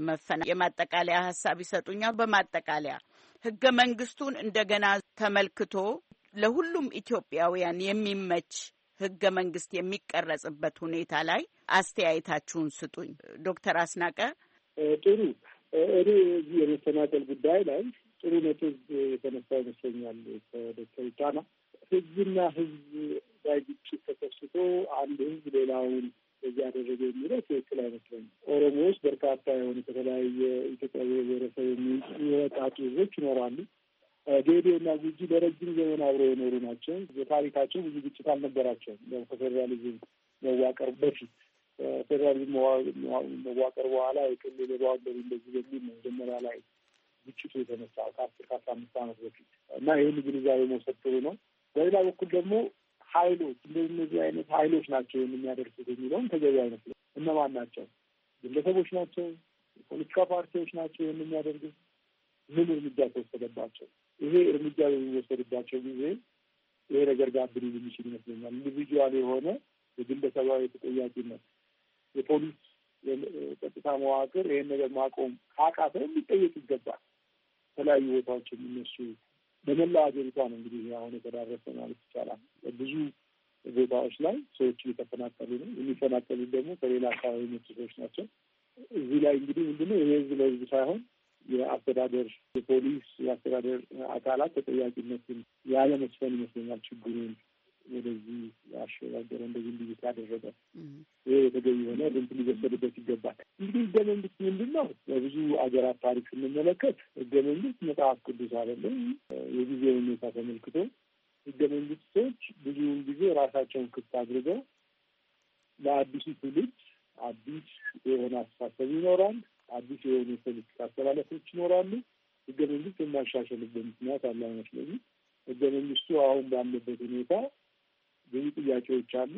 የማጠቃለያ ሀሳብ ይሰጡኛል። በማጠቃለያ ህገ መንግስቱን እንደገና ተመልክቶ ለሁሉም ኢትዮጵያውያን የሚመች ህገ መንግስት የሚቀረጽበት ሁኔታ ላይ አስተያየታችሁን ስጡኝ። ዶክተር አስናቀ። ጥሩ። እኔ እዚህ የመፈናቀል ጉዳይ ላይ ጥሩ ነጥብ የተነሳ ይመስለኛል ከዶክተር ኢታና። ህዝብና ህዝብ ላይ ግጭት ተከስቶ አንድ ህዝብ ሌላውን በዚህ ያደረገ የሚለው ትክክል አይመስለኝም። ኦሮሞ ውስጥ በርካታ የሆኑ ከተለያየ ኢትዮጵያ ብሔረሰብ የሚወጣጡ ህዝቦች ይኖራሉ። ጌዴኦና ጉጂ ለረጅም ዘመን አብረው የኖሩ ናቸው። በታሪካቸው ብዙ ግጭት አልነበራቸውም። ከፌዴራሊዝም መዋቀር በፊት ፌዴራሊዝም መዋቀር በኋላ የክልል የባወደሩ እንደዚህ በሚል ነው መጀመሪያ ላይ ግጭቱ የተነሳው ከ15 ዓመት በፊት እና ይህን ግንዛቤ መውሰድ ጥሩ ነው። በሌላ በኩል ደግሞ ኃይሎች እንደዚህ አይነት ኃይሎች ናቸው የሚያደርሱት የሚለውን ተገቢ አይመስልም። እነማን ናቸው? ግለሰቦች ናቸው? የፖለቲካ ፓርቲዎች ናቸው የሚያደርጉት? ምን እርምጃ ተወሰደባቸው? ይሄ እርምጃ በሚወሰድባቸው ጊዜ ይሄ ነገር ጋር ብሪዝ የሚችል ይመስለኛል። ኢንዲቪጁዋል የሆነ የግለሰባዊ ተጠያቂነት የፖሊስ የጸጥታ መዋቅር ይሄን ነገር ማቆም ካቃተ ሊጠየቅ ይገባል። የተለያዩ ቦታዎች የሚነሱ በመላ ሀገሪቷ ነው እንግዲህ አሁን የተዳረሰ ማለት ይቻላል። ብዙ ቦታዎች ላይ ሰዎች እየተፈናቀሉ ነው። የሚፈናቀሉት ደግሞ ከሌላ አካባቢ የመጡ ሰዎች ናቸው። እዚህ ላይ እንግዲህ ምንድነው ይሄ ህዝብ ለህዝብ ሳይሆን የአስተዳደር የፖሊስ የአስተዳደር አካላት ተጠያቂነትን ያለመስፈን ይመስለኛል ችግሩን ወደዚህ ያሸጋገረ እንደዚህ እንዲህ ያደረገ ይሄ የተገኘ የሆነ እርምት ሊወሰድበት ይገባል። እንግዲህ ህገ መንግስት ምንድን ነው? በብዙ አገራት ታሪክ ስንመለከት ህገ መንግስት መጽሐፍ ቅዱስ አይደለም። የጊዜ ሁኔታ ተመልክቶ ህገ መንግስቶች ብዙውን ጊዜ ራሳቸውን ክፍት አድርገው ለአዲሱ ትውልድ አዲስ የሆነ አስተሳሰብ ይኖራል። አዲስ የሆኑ የፖለቲካ አስተላለፎች ይኖራሉ። ህገ መንግስት የማሻሸልበት ምክንያት አለ አይመስለኝም። ህገ መንግስቱ አሁን ባለበት ሁኔታ ብዙ ጥያቄዎች አሉ።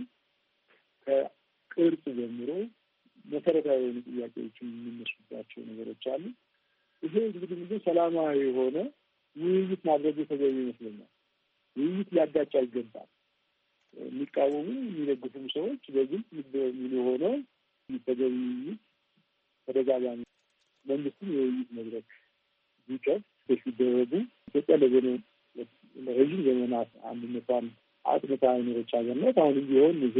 ከቅርጽ ጀምሮ መሰረታዊ የሆኑ ጥያቄዎችን የሚነሱባቸው ነገሮች አሉ። ይሄ እንግዲህ ምንድን ሰላማዊ የሆነ ውይይት ማድረግ ተገቢ ይመስለኛል። ውይይት ሊያጋጭ አይገባም። የሚቃወሙ የሚደግፉም ሰዎች በግልጽ ምን ሆነው ተገቢ ውይይት ተደጋጋሚ መንግስትም የውይይት መድረክ ቢከፍት ሲደረጉ ኢትዮጵያ የሆነች ሀገር ናት። አሁንም ቢሆን ይሄ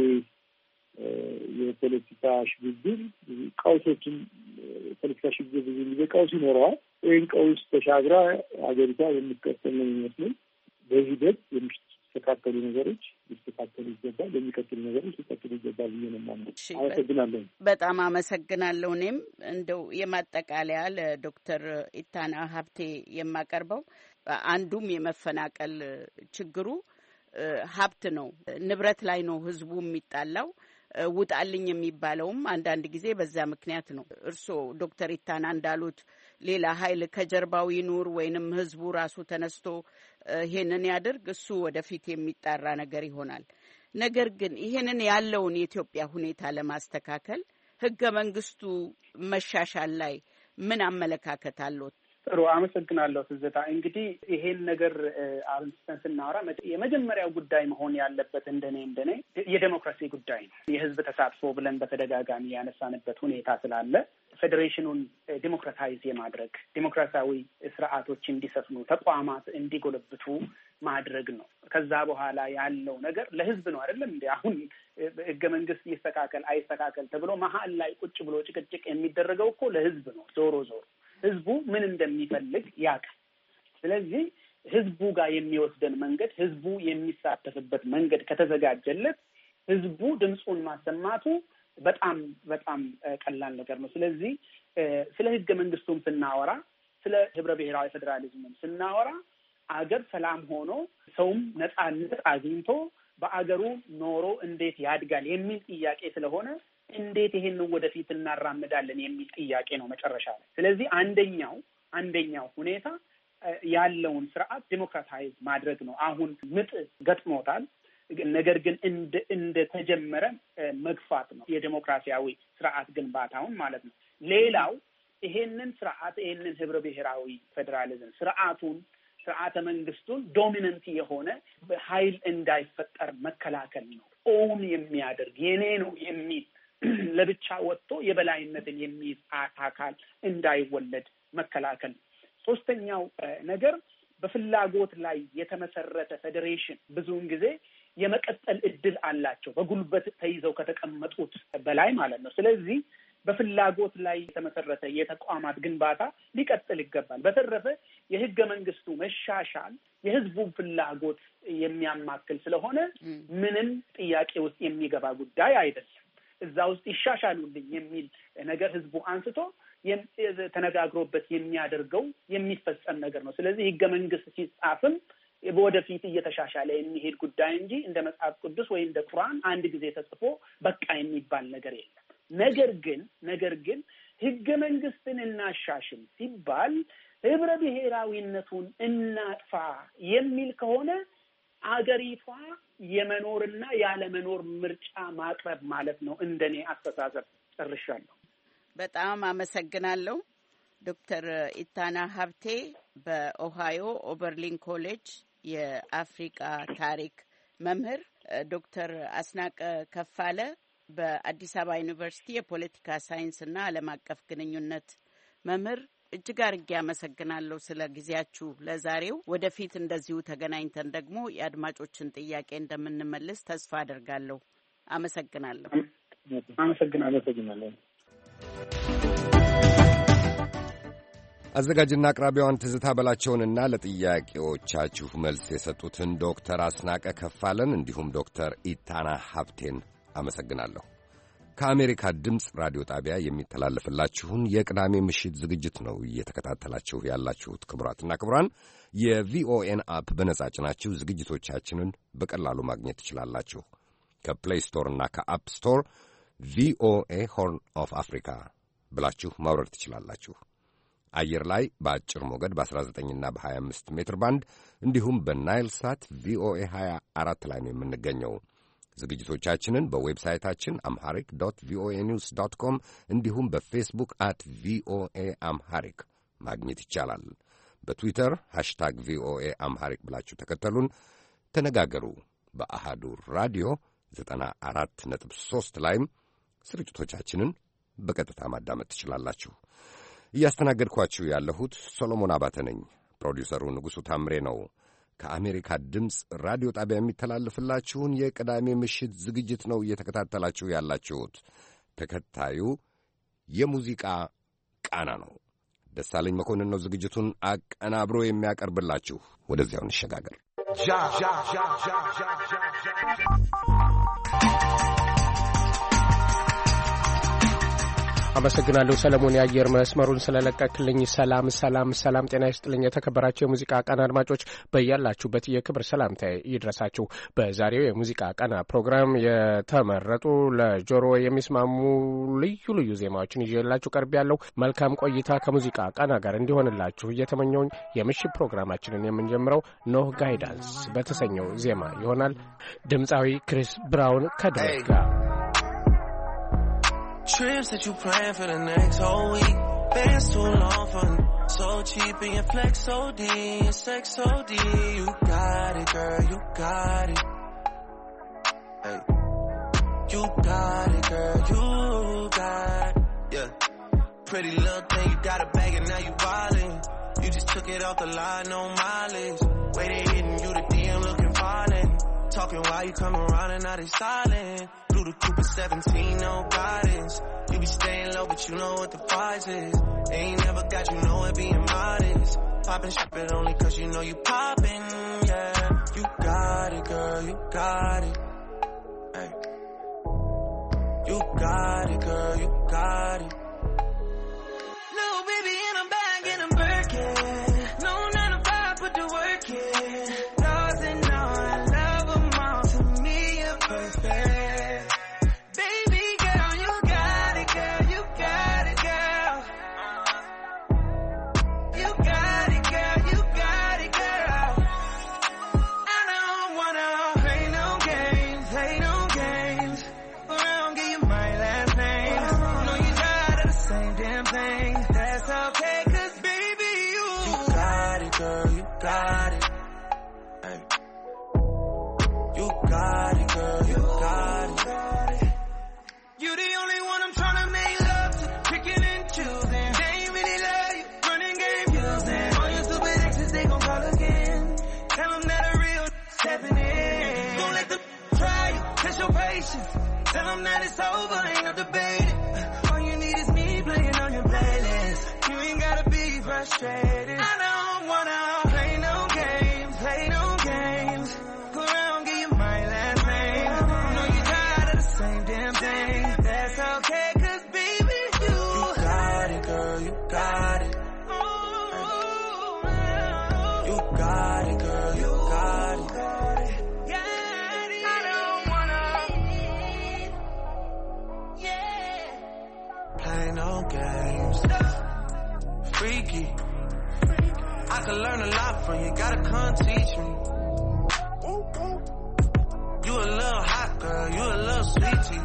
የፖለቲካ ሽግግር ቀውሶችን ፖለቲካ ሽግግር ብዙ ጊዜ ቀውስ ይኖረዋል። ይህን ቀውስ ተሻግራ ሀገሪቷ የሚቀጥል ነው የሚመስለኝ። በሂደት የሚስተካከሉ ነገሮች ሊስተካከሉ ይገባል፣ የሚቀጥሉ ነገሮች ሊቀጥሉ ይገባል ብዬ ነው የማምነው። አመሰግናለሁ። በጣም አመሰግናለሁ። እኔም እንደው የማጠቃለያ ለዶክተር ኢታና ሀብቴ የማቀርበው አንዱም የመፈናቀል ችግሩ ሀብት ነው፣ ንብረት ላይ ነው ህዝቡ የሚጣላው። ውጣልኝ የሚባለውም አንዳንድ ጊዜ በዛ ምክንያት ነው። እርስዎ ዶክተር ኢታና እንዳሉት ሌላ ኃይል ከጀርባው ይኑር ወይንም ህዝቡ ራሱ ተነስቶ ይሄንን ያድርግ፣ እሱ ወደፊት የሚጣራ ነገር ይሆናል። ነገር ግን ይሄንን ያለውን የኢትዮጵያ ሁኔታ ለማስተካከል ህገ መንግስቱ መሻሻል ላይ ምን አመለካከት አለዎት? ጥሩ አመሰግናለሁ ትዝታ። እንግዲህ ይሄን ነገር አንስተን ስናወራ የመጀመሪያው ጉዳይ መሆን ያለበት እንደኔ የዴሞክራሲ ጉዳይ ነው። የህዝብ ተሳትፎ ብለን በተደጋጋሚ ያነሳንበት ሁኔታ ስላለ ፌዴሬሽኑን ዲሞክራታይዝ የማድረግ ዲሞክራሲያዊ ስርዓቶች እንዲሰፍኑ፣ ተቋማት እንዲጎለብቱ ማድረግ ነው። ከዛ በኋላ ያለው ነገር ለህዝብ ነው አይደለም እንዴ? አሁን ህገ መንግስት ይስተካከል አይስተካከል ተብሎ መሀል ላይ ቁጭ ብሎ ጭቅጭቅ የሚደረገው እኮ ለህዝብ ነው። ዞሮ ህዝቡ ምን እንደሚፈልግ ያውቃል። ስለዚህ ህዝቡ ጋር የሚወስደን መንገድ፣ ህዝቡ የሚሳተፍበት መንገድ ከተዘጋጀለት ህዝቡ ድምፁን ማሰማቱ በጣም በጣም ቀላል ነገር ነው። ስለዚህ ስለ ህገ መንግስቱም ስናወራ፣ ስለ ህብረ ብሔራዊ ፌዴራሊዝምም ስናወራ አገር ሰላም ሆኖ ሰውም ነጻነት አግኝቶ በአገሩ ኖሮ እንዴት ያድጋል የሚል ጥያቄ ስለሆነ እንዴት ይሄንን ወደፊት እናራምዳለን የሚል ጥያቄ ነው መጨረሻ ላይ። ስለዚህ አንደኛው ሁኔታ ያለውን ስርዓት ዲሞክራታይዝ ማድረግ ነው። አሁን ምጥ ገጥሞታል። ነገር ግን እንደ ተጀመረ መግፋት ነው የዲሞክራሲያዊ ስርዓት ግንባታውን ማለት ነው። ሌላው ይሄንን ህብረ ብሔራዊ ፌዴራሊዝም ስርዓተ መንግስቱን ዶሚነንት የሆነ ኃይል እንዳይፈጠር መከላከል ነው። ኦውን የሚያደርግ የኔ ነው የሚል ለብቻ ወጥቶ የበላይነትን የሚይዝ አካል እንዳይወለድ መከላከል ነው። ሶስተኛው ነገር በፍላጎት ላይ የተመሰረተ ፌዴሬሽን ብዙውን ጊዜ የመቀጠል እድል አላቸው፣ በጉልበት ተይዘው ከተቀመጡት በላይ ማለት ነው። ስለዚህ በፍላጎት ላይ የተመሰረተ የተቋማት ግንባታ ሊቀጥል ይገባል። በተረፈ የህገ መንግስቱ መሻሻል የህዝቡን ፍላጎት የሚያማክል ስለሆነ ምንም ጥያቄ ውስጥ የሚገባ ጉዳይ አይደለም። እዛ ውስጥ ይሻሻሉልኝ የሚል ነገር ህዝቡ አንስቶ ተነጋግሮበት የሚያደርገው የሚፈጸም ነገር ነው። ስለዚህ ህገ መንግስት ሲጻፍም ወደፊት እየተሻሻለ የሚሄድ ጉዳይ እንጂ እንደ መጽሐፍ ቅዱስ ወይ እንደ ቁርአን አንድ ጊዜ ተጽፎ በቃ የሚባል ነገር የለም። ነገር ግን ህገ መንግስትን እናሻሽል ሲባል ህብረ ብሔራዊነቱን እናጥፋ የሚል ከሆነ አገሪቷ የመኖርና ያለመኖር ምርጫ ማቅረብ ማለት ነው። እንደኔ አስተሳሰብ ጨርሻለሁ። በጣም አመሰግናለሁ። ዶክተር ኢታና ሀብቴ በኦሃዮ ኦበርሊን ኮሌጅ የአፍሪካ ታሪክ መምህር፣ ዶክተር አስናቀ ከፋለ በአዲስ አበባ ዩኒቨርሲቲ የፖለቲካ ሳይንስና ዓለም አቀፍ ግንኙነት መምህር፣ እጅግ አድርጌ አመሰግናለሁ ስለ ጊዜያችሁ ለዛሬው። ወደፊት እንደዚሁ ተገናኝተን ደግሞ የአድማጮችን ጥያቄ እንደምንመልስ ተስፋ አደርጋለሁ። አመሰግናለሁ። አመሰግናለሁ። አዘጋጅና አቅራቢዋን ትዝታ በላቸውንና ለጥያቄዎቻችሁ መልስ የሰጡትን ዶክተር አስናቀ ከፋለን እንዲሁም ዶክተር ኢታና ሀብቴን አመሰግናለሁ። ከአሜሪካ ድምፅ ራዲዮ ጣቢያ የሚተላለፍላችሁን የቅዳሜ ምሽት ዝግጅት ነው እየተከታተላችሁ ያላችሁት። ክቡራትና ክቡራን፣ የቪኦኤን አፕ በነጻ ጭናችሁ ዝግጅቶቻችንን በቀላሉ ማግኘት ትችላላችሁ። ከፕሌይ ስቶር እና ከአፕ ስቶር ቪኦኤ ሆርን ኦፍ አፍሪካ ብላችሁ ማውረድ ትችላላችሁ። አየር ላይ በአጭር ሞገድ በ19ና በ25 ሜትር ባንድ እንዲሁም በናይል ሳት ቪኦኤ 24 ላይ ነው የምንገኘው። ዝግጅቶቻችንን በዌብሳይታችን አምሐሪክ ዶት ቪኦኤ ኒውስ ዶት ኮም እንዲሁም በፌስቡክ አት ቪኦኤ አምሐሪክ ማግኘት ይቻላል። በትዊተር ሃሽታግ ቪኦኤ አምሐሪክ ብላችሁ ተከተሉን፣ ተነጋገሩ። በአሃዱ ራዲዮ 94.3 ላይም ስርጭቶቻችንን በቀጥታ ማዳመጥ ትችላላችሁ። እያስተናገድኳችሁ ያለሁት ሶሎሞን አባተ ነኝ። ፕሮዲውሰሩ ንጉሡ ታምሬ ነው። ከአሜሪካ ድምፅ ራዲዮ ጣቢያ የሚተላለፍላችሁን የቅዳሜ ምሽት ዝግጅት ነው እየተከታተላችሁ ያላችሁት። ተከታዩ የሙዚቃ ቃና ነው። ደሳለኝ መኮንን ነው ዝግጅቱን አቀናብሮ የሚያቀርብላችሁ። ወደዚያው እንሸጋገር። አመሰግናለሁ ሰለሞን፣ የአየር መስመሩን ስለለቀቅልኝ። ሰላም ጤና ይስጥልኝ። የተከበራችሁ የሙዚቃ ቃና አድማጮች በያላችሁበት የክብር ሰላምታ ይድረሳችሁ። በዛሬው የሙዚቃ ቃና ፕሮግራም የተመረጡ ለጆሮ የሚስማሙ ልዩ ልዩ ዜማዎችን ይዤላችሁ ቀርቤያለሁ። መልካም ቆይታ ከሙዚቃ ቃና ጋር እንዲሆንላችሁ እየተመኘሁኝ የምሽት ፕሮግራማችንን የምንጀምረው ኖህ ጋይዳንስ በተሰኘው ዜማ ይሆናል። ድምፃዊ ክሪስ ብራውን ከድሬክ ጋር Trips that you plan for the next whole week. Bands too long for so cheap and your flex OD and sex OD. You got it, girl, you got it. Hey, you got it, girl, you got it. Yeah, pretty little thing, you got a bag and now you wildin'. You just took it off the line, no mileage. Waiting, hitting you the DM looking violent. Talking while you come around and now they silent. Through the Cooper 17, no guidance. You be staying low, but you know what the price is. Ain't never got you know it being modest. Poppin' shit, but only cause you know you poppin', yeah. You got it, girl, you got it. Hey. You got it, girl, you got it. Little baby and I'm back in a Birkin. No 9 to 5, put the work in. Lost and all, I love them all. To me, you're perfect. Tell them that it's over, ain't no debating. All you need is me playing on your playlist. You ain't gotta be frustrated. I don't wanna play no games, Go around, give you my last name. I know you're tired of the same damn thing. That's okay, cause baby, you got it, girl, you got it. You got it, girl, you got it. No games. Freaky. I could learn a lot from you. Gotta come teach me. You a little hot girl. You a little sweetie.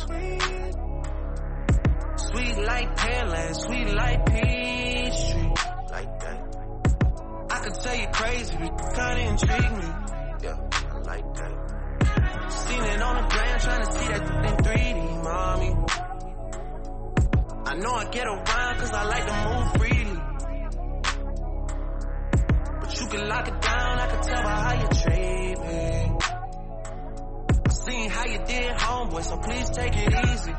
Sweet like Pearland. Sweet like Peachtree. Like that. I could tell you crazy, but you kinda intrigue me. Yeah, I like that. Seen it on the gram, trying to see that in 3D, mommy. I know I get around cause I like to move freely. But you can lock it down, I can tell by how you treat me. I seen how you did, homeboy, so please take it easy.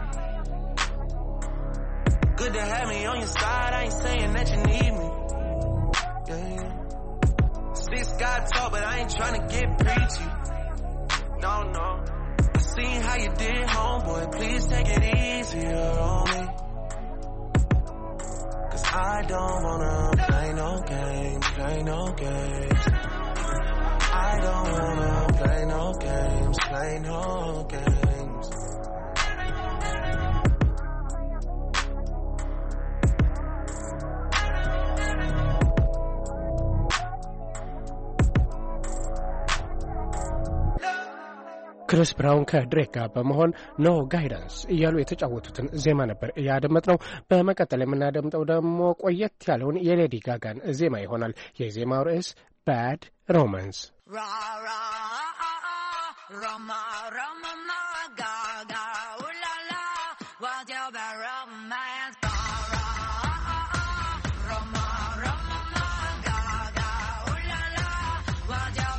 Good to have me on your side, I ain't saying that you need me. Yeah. 6 God talk, but I ain't trying to get preachy. No. I seen how you did, homeboy, please take it easier on me. I don't wanna play no games. I don't wanna play no games. ክሪስ ብራውን ከድሬክ ጋር በመሆን ኖ ጋይዳንስ እያሉ የተጫወቱትን ዜማ ነበር ያደመጥነው። በመቀጠል የምናደምጠው ደግሞ ቆየት ያለውን የሌዲ ጋጋን ዜማ ይሆናል። የዜማው ርዕስ ባድ ሮማንስ። What's your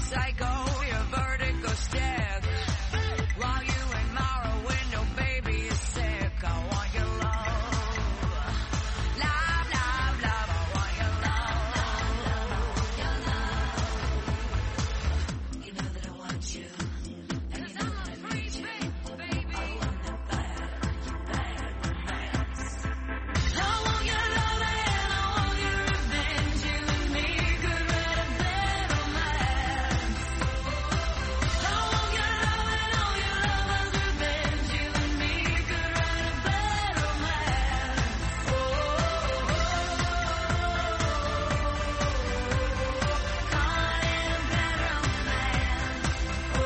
psycho, your vertigo stare. While you admire a window, baby, you're sick. I want your love. Love, love, love, I want your love. You know that I want you. And you know that I need you. Baby. I want that bad romance. I want your love and I want your revenge. You and me could write a bad romance. I want your love and all your lovers' revenge. You and me could write a bad romance. Oh, caught in a bad romance. Oh,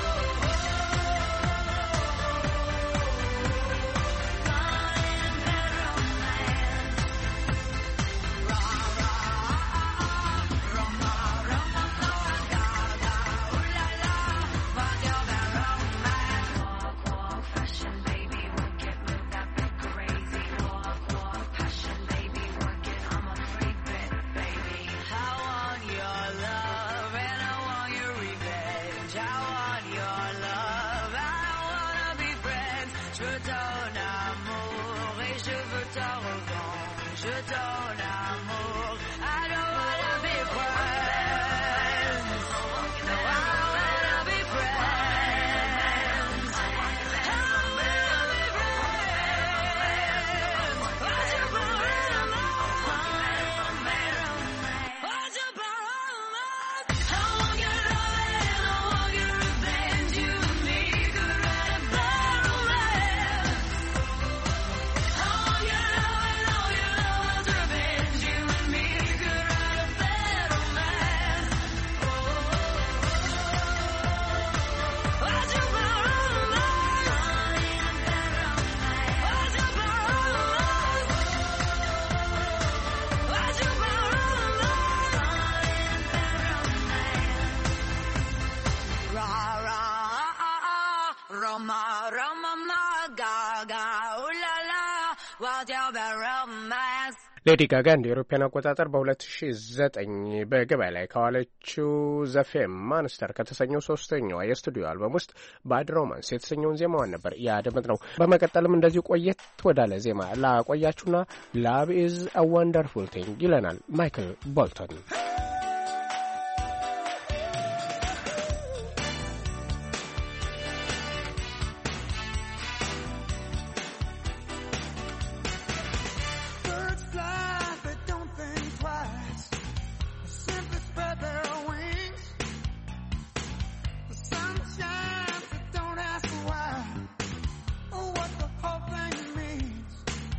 caught in a bad romance. Ra ra Roma Roma ga ga ooh la la, what's your bad romance? Walk walk fashion baby, work it, move that bit crazy. Walk walk passion baby, work it, I'm a freak bit baby. I want your love and I want your revenge. I want your love, I wanna be friends. Je veux ton amour et je veux ta revanche. Je veux ton amour, I don't wanna be friends. No, I wanna be friends. I wanna be friends. What's your problem? What's your problem? I want your love and I want your revenge. You and me could write a bad romance. I want your love and all your lovers' revenge. You and me could write a bad romance. Oh, what's your problem? What's your problem? What's your problem? Ra ra Roma Roma ma ga ga ooh la la, what's your bad romance? ሌዲ ጋጋ እንደ አውሮፓውያን አቆጣጠር በ2009 በገበያ ላይ ከዋለችው ዘፌም ማንስተር ከተሰኘው ሶስተኛዋ የስቱዲዮ አልበም ውስጥ ባድ ሮማንስ የተሰኘውን ዜማዋን ነበር ያደመጥነው። በመቀጠልም እንደዚሁ ቆየት ወዳለ ዜማ ላቆያችሁና ላቭ ኢዝ አ ወንደርፉል ቲንግ ይለናል ማይክል ቦልቶን። Birds fly, they don't think twice. They simply spread their wings. The sun shines, they don't ask why or what the whole thing means.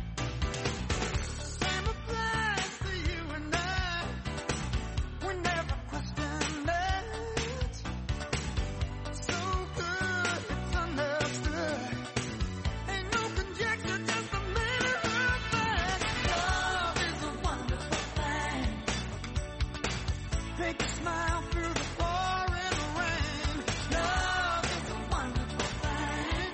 Same applies to you and I. We never questioned it. So good, it's understood. Ain't no conjecture, just a matter of fact. Love is a wonderful thing. Make you smile through the pouring rain. Love is a wonderful thing.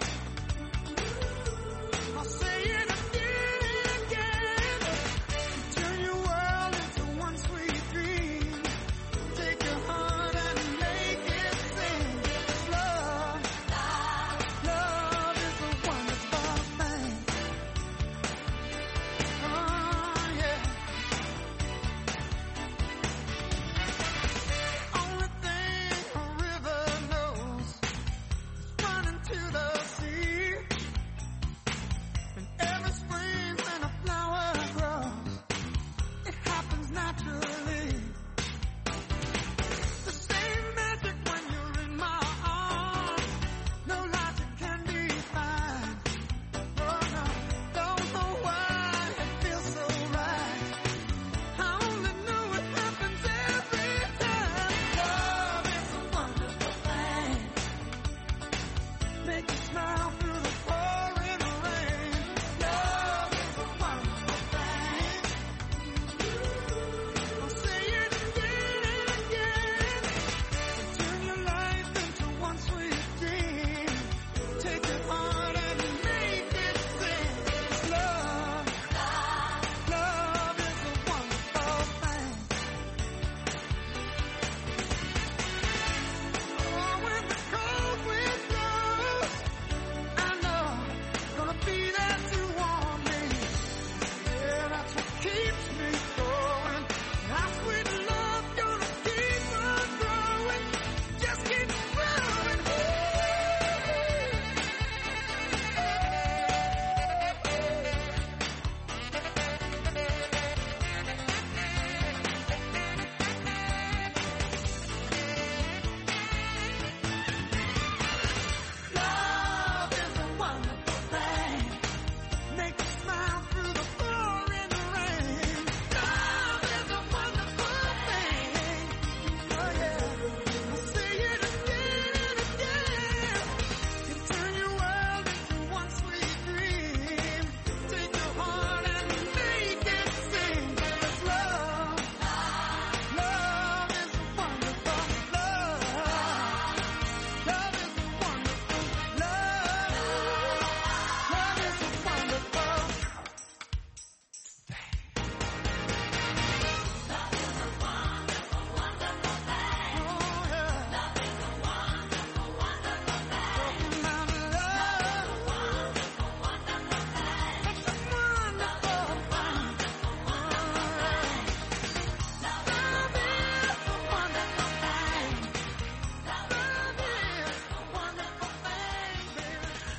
I'll say it again. Turn your world into one sweet dream. Take your heart and make it sing. Love, love is a wonderful thing. Oh yeah.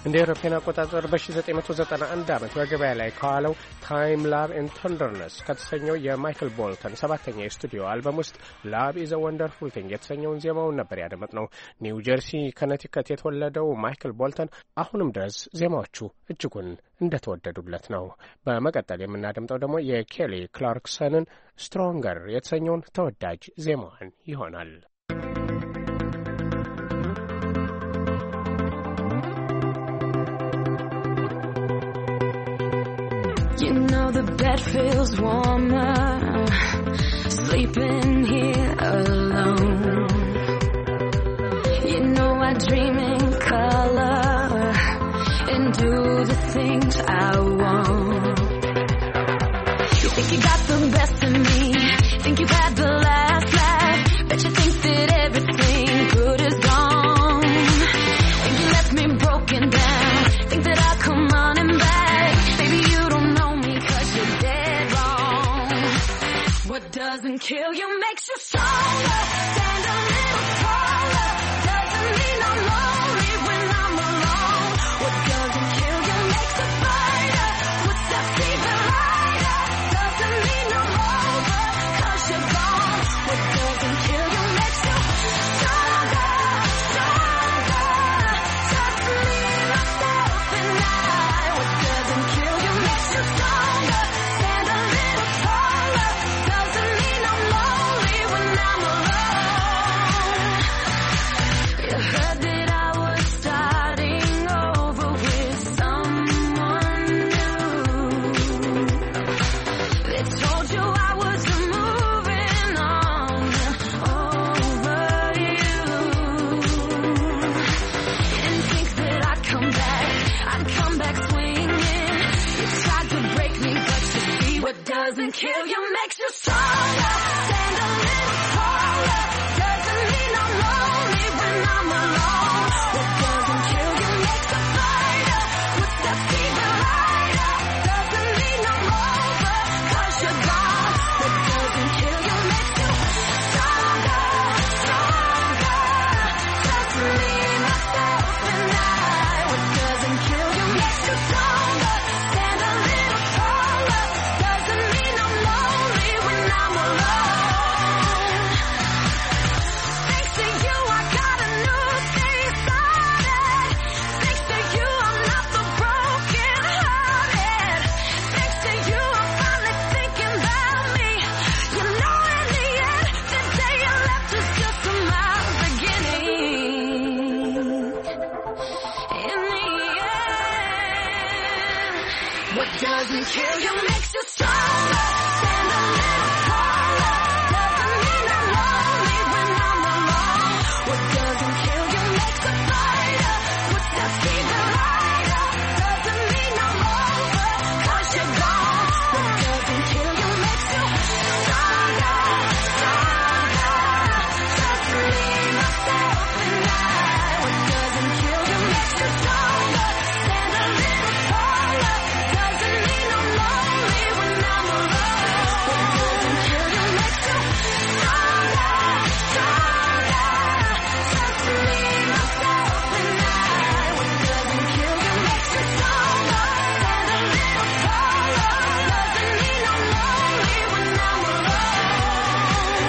እንደ አውሮፓውያን አቆጣጠር በ1991 ዓመት በገበያ ላይ ከዋለው ታይም ላቭ ኤንድ ተንደርነስ ከተሰኘው የማይክል ቦልተን ሰባተኛ የስቱዲዮ አልበም ውስጥ ላቭ ኢዝ አ ወንደርፉል ቲንግ የተሰኘውን ዜማውን ነበር ያደመጥነው። ኒው ጀርሲ ከነቲከት የተወለደው ማይክል ቦልተን አሁንም ድረስ ዜማዎቹ እጅጉን እንደተወደዱለት ነው። በመቀጠል የምናደምጠው ደግሞ የኬሊ ክላርክሰንን ስትሮንገር የተሰኘውን ተወዳጅ ዜማዋን ይሆናል። You know the bed feels warmer sleeping here alone. You know I dream in color and do the things I want. You think you got the best of me, think you've had the last laugh, bet you think that everything good is gone. Think you left me broken down, think that I'll come running back. Baby, you don't know me 'cause you're dead wrong. What doesn't kill you makes you stronger. Stand a little taller. Doesn't mean I'm lonely when I'm alone. What doesn't kill you makes a fighter. Footsteps even lighter. Doesn't mean I'm over 'cause you're gone. What doesn't kill you makes you stronger, stronger. Just me, myself, and I. What doesn't kill you makes you stronger. Stand a little taller. Doesn't mean I'm lonely when I'm alone. You heard that I was starting over with someone new. They told you I was moving on over you. Didn't think that I'd come back swinging. You tried to break me, but you see what doesn't kill you makes you stronger. Stand a little taller. Doesn't mean I'm lonely when I'm alone. What doesn't kill you makes a fighter. Footsteps even lighter. Doesn't mean I'm over 'cause you're gone. What doesn't kill you makes you stronger, stronger. Just me, myself, and I. What doesn't kill you makes you stronger. Stand a little taller. Doesn't mean I'm lonely when I'm alone. Thanks to you, I got a new day started. Thanks to you, I'm not so broken hearted. Thanks to you, I'm finally thinking about me. You know, in the end, the day you left was just my beginning. In the end, what doesn't kill you makes you stronger. Stand a little taller. Doesn't mean I'm lonely when I'm alone. What doesn't kill you makes a fighter. Footsteps even lighter. Doesn't mean I'm over 'cause you're gone. What doesn't kill you makes you stronger, stronger. Just me, myself, and I. What doesn't kill you makes you stronger. Stand a little taller. Doesn't mean I'm lonely when I'm alone. What doesn't kill you makes you stronger, stronger. Just me, myself, and I. What doesn't kill you makes you stronger. Stand a little taller. Doesn't mean I'm lonely when I'm alone.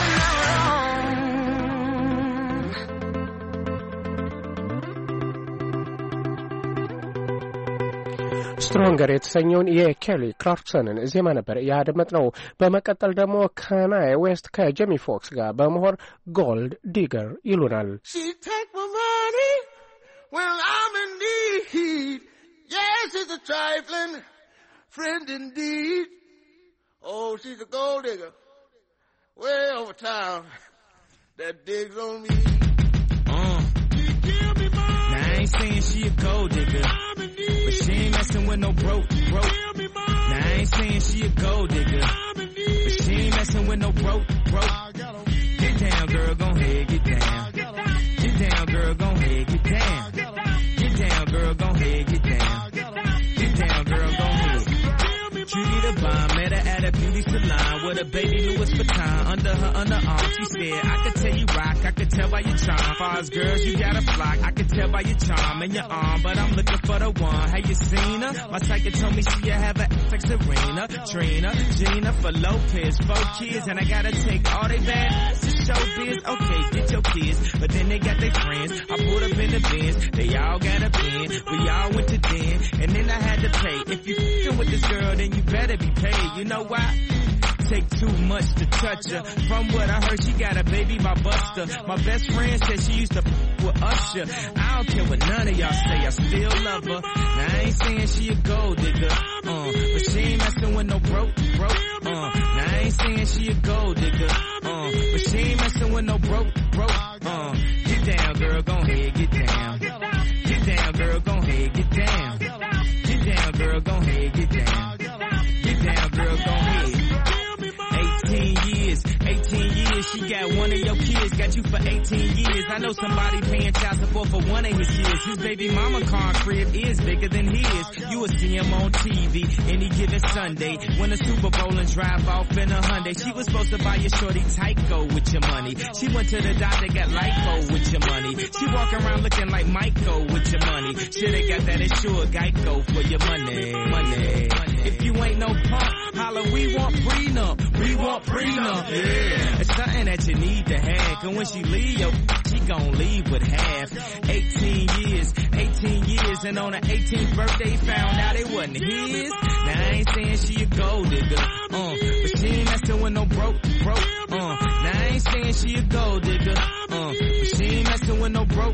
ስትሮንገር የተሰኘውን የኬሊ ክላርክሰንን ዜማ ነበር ያደመጥነው። በመቀጠል ደግሞ ካናይ ዌስት ከጄሚ ፎክስ ጋር በመሆን ጎልድ ዲገር ይሉናል። She take my money when I'm in need. Yes, she's a trifling friend indeed. Oh, she's a gold digger way over town that digs on me. She give me money. Now I ain't saying she a gold digger, I'm in need. but she ain't messing with no broke. Give me money. Now I ain't saying she a gold digger, I'm in need. but she ain't messing with no broke. I got a weed. Get down, girl, gon' head, get down. Get down, girl, gon' head, get down. Get down, girl, gon' head, get down. Get down, girl, gon' head. She need a bomb, met her at a beauty salon with a baby Louis Vuitton under her underarm. She said, I could tell you rock, I could tell by your charm. Far as girls, you got a flock, I could tell by your charm and your arm. But I'm looking for the one. Have you seen her? My psychic told me she have a like Serena, Trina, Gina for Lopez, 4 kids, and I gotta take all they bad to show biz. Okay, get your kids, but then they got their friends. I pulled up in the Benz, they all got a bin. We all went to den, and then I had to pay. If you f***ing with this girl, then you better be paid. You know why? Take too much to touch her. From what I heard, she got a baby by Buster. My best friend said she used to f*** with Usher. I don't care what none of y'all say, I still love her. Now I ain't saying she a gold digger, but she ain't messing with no broke. Now I ain't saying she a gold digger, but she ain't messing with no broke. Get down, girl, gon' ahead, get down. Get down, girl, gon' ahead, get down. Get down, girl, gon' ahead, get down. Get down, girl, gon' ahead. 18 years, she got one of your kids, got you for 18 years. I know somebody paying child support for one of his kids. His baby mama car crib is bigger than his. You will see him on TV any given Sunday. Win a Super Bowl and drive off in a Hyundai. She was supposed to buy your shorty Tyco with your money. She went to the doctor, got Lyco with your money. She walk around looking like Michael with your money. Shoulda got that insured Geico for your money. If you ain't no punk, holla, we want prenup. We want prenup, yeah. It's something that you need to have. Cause when she leave, she gon' leave with half. 18 years, and on her 18th birthday, found out it wasn't his. Now I ain't saying she a gold digger, but she ain't messing with no broke. Now I ain't saying she a gold digger, but she ain't messing with no broke.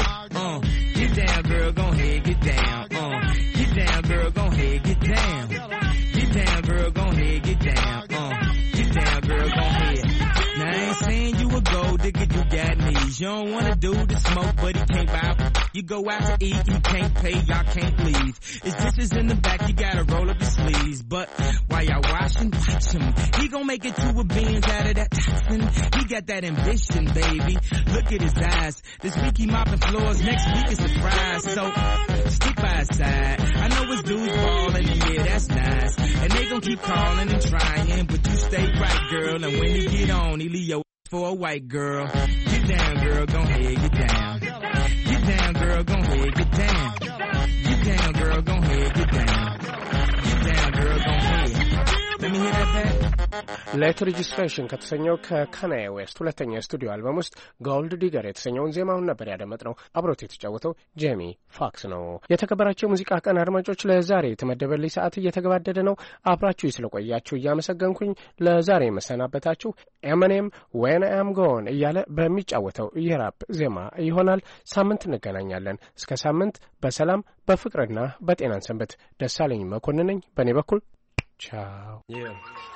Get down, girl, gon' ahead, get down. Get down, girl, gon' ahead, get down. Get down, girl, gon' ahead, get down. Get down, girl, gon' ahead. Now I ain't saying you a gold digger, you got knees. You don't wanna do the smoke, but he can't buy. You go out to eat, he can't pay, y'all can't leave. His dishes in the back, you gotta roll up your sleeves. But while y'all washing, watch him. He gon' make it to a Benz out of that toxin. He got that ambition, baby. Look at his eyes. This week he mopping floors, next week is surprise. So stick by his side. I know his dudes ballin', and yeah, that's nice. And they gon' keep calling and trying, but you stay right, girl. And when he get on, he leave your for a white girl. Get down, girl, gon' ahead, get down. Get down, girl, gon' ahead, get down. Get down, girl, gon' ahead, get down. Get down, girl, gon' ahead. Let me hear that back. ሌት ሬጅስትሬሽን ከተሰኘው ከካናዬ ዌስት ሁለተኛ የስቱዲዮ አልበም ውስጥ ጎልድ ዲገር የተሰኘውን ዜማውን ነበር ያደመጥነው። አብሮት የተጫወተው ጄሚ ፎክስ ነው። የተከበራቸው የሙዚቃ ቀን አድማጮች፣ ለዛሬ የተመደበልኝ ሰዓት እየተገባደደ ነው። አብራችሁ ስለቆያችሁ እያመሰገንኩኝ ለዛሬ የመሰናበታችሁ ኤምኔም ዌን አይ አም ጎን እያለ በሚጫወተው የራፕ ዜማ ይሆናል። ሳምንት እንገናኛለን። እስከ ሳምንት በሰላም በፍቅርና በጤናን ሰንበት። ደሳለኝ መኮንን ነኝ። በእኔ በኩል ቻው። Yeah.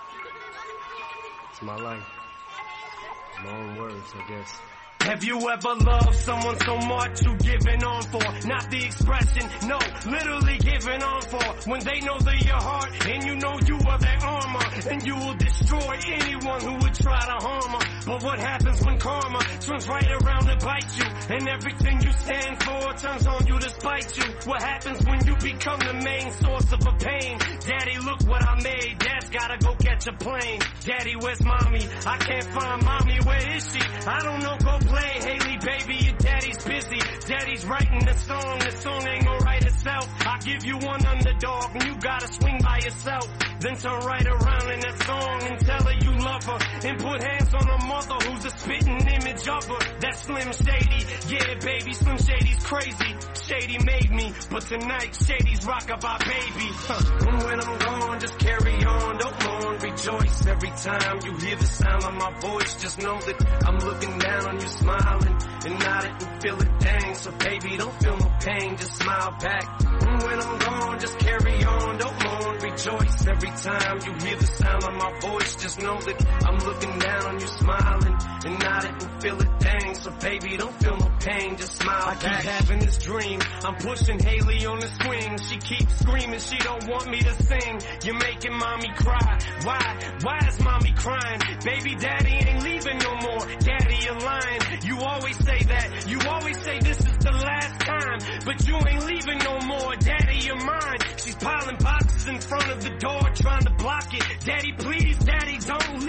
It's my life. Long words, I guess. Have you ever loved someone so much you giving on for? Not the expression, no, literally giving on for. When they know they're your heart and you know you are their armor, and you will destroy anyone who would try to harm her. But what happens when karma turns right around to bite you, and everything you stand for turns on you to spite you? What happens when you become the main source of a pain? Daddy, look what I made. Dad's gotta go catch a plane. Daddy, where's mommy? I can't find mommy. Where is she? I don't know. Go play. Haley, baby, your daddy's busy. Daddy's writing the song ain't gonna write itself. I'll give you one underdog and you gotta swing by yourself. Then turn right around in that song and tell her you love her. And put hands on her mother who's a spitting image of her. That's Slim Shady. Yeah, baby, Slim Shady's crazy. Shady made me, but tonight Shady's rock-a-bye baby. And when I'm gone, just carry on, don't mourn, rejoice. Every time you hear the sound of my voice, just know that I'm looking down on you, smiling and nodding and feel it, dang. So baby, don't feel no pain, just smile back. And when I'm gone, just carry on, don't mourn, rejoice. Every time you hear the sound of my voice, just know that I'm looking down on you, smiling and nodding and feel it, dang. So baby, don't feel no pain, just smile back. I keep having this dream, I'm pushing Haley on the swing. She keeps screaming, she don't want me to sing. You're making mommy cry. Why is mommy crying? Baby, daddy ain't leaving no more. Daddy, you're lying. You always say that. You always say this is the last time. But you ain't leaving no more. Daddy, you're mine. She's piling boxes in front of the door, trying to block it. Daddy, please, daddy, don't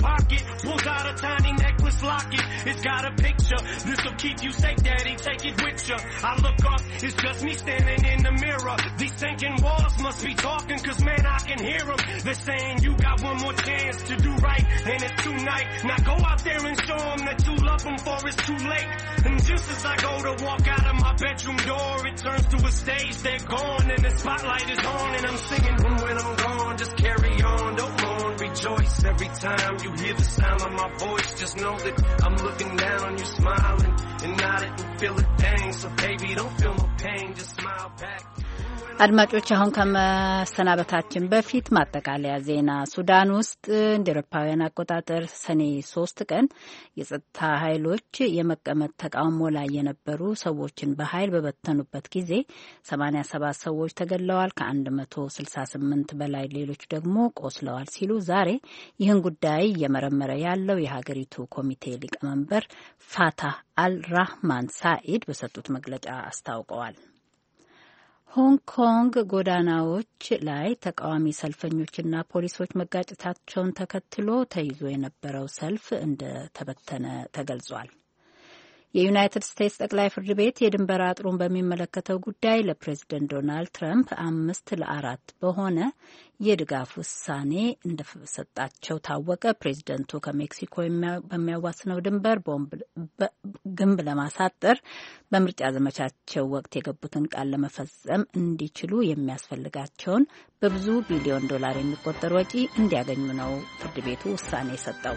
pocket, pulls out a tiny necklace locket. It's got a picture, this'll keep you safe, daddy, take it with you. I look up, it's just me standing in the mirror. These sinking walls must be talking, cause man, I can hear them. They're saying you got one more chance to do right, and it's tonight. Now go out there and show them that you love them, for it's too late. And just as I go to walk out of my bedroom door, it turns to a stage, they're gone, and the spotlight is on, and I'm singing when I'm gone, just carry on, don't mourn, rejoice. Every time you hear the sound of my voice, just know that I'm looking down, you're smiling, and nodding and feel the pain, so baby don't feel no pain, just smile back. አድማጮች አሁን ከመሰናበታችን በፊት ማጠቃለያ ዜና። ሱዳን ውስጥ እንደ አውሮፓውያን አቆጣጠር ሰኔ 3 ቀን የጸጥታ ኃይሎች የመቀመጥ ተቃውሞ ላይ የነበሩ ሰዎችን በኃይል በበተኑበት ጊዜ 87 ሰዎች ተገድለዋል፣ ከ168 በላይ ሌሎች ደግሞ ቆስለዋል ሲሉ ዛሬ ይህን ጉዳይ እየመረመረ ያለው የሀገሪቱ ኮሚቴ ሊቀመንበር ፋታህ አልራህማን ሳኢድ በሰጡት መግለጫ አስታውቀዋል። ሆንግ ኮንግ ጎዳናዎች ላይ ተቃዋሚ ሰልፈኞችና ፖሊሶች መጋጨታቸውን ተከትሎ ተይዞ የነበረው ሰልፍ እንደተበተነ ተገልጿል። የዩናይትድ ስቴትስ ጠቅላይ ፍርድ ቤት የድንበር አጥሩን በሚመለከተው ጉዳይ ለፕሬዝደንት ዶናልድ ትራምፕ 5-4 በሆነ የድጋፍ ውሳኔ እንደሰጣቸው ታወቀ። ፕሬዝደንቱ ከሜክሲኮ በሚያዋስነው ድንበር ግንብ ለማሳጠር በምርጫ ዘመቻቸው ወቅት የገቡትን ቃል ለመፈጸም እንዲችሉ የሚያስፈልጋቸውን በብዙ ቢሊዮን ዶላር የሚቆጠር ወጪ እንዲያገኙ ነው ፍርድ ቤቱ ውሳኔ የሰጠው።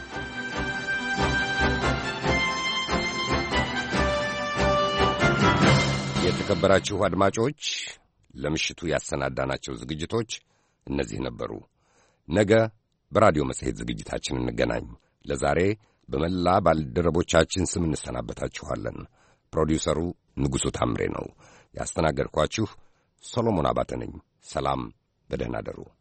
የተከበራችሁ አድማጮች ለምሽቱ ያሰናዳናቸው ዝግጅቶች እነዚህ ነበሩ። ነገ በራዲዮ መጽሔት ዝግጅታችን እንገናኝ። ለዛሬ በመላ ባልደረቦቻችን ስም እንሰናበታችኋለን። ፕሮዲውሰሩ ንጉሡ ታምሬ ነው። ያስተናገድኳችሁ ሰሎሞን አባተ ነኝ። ሰላም፣ በደህና አደሩ።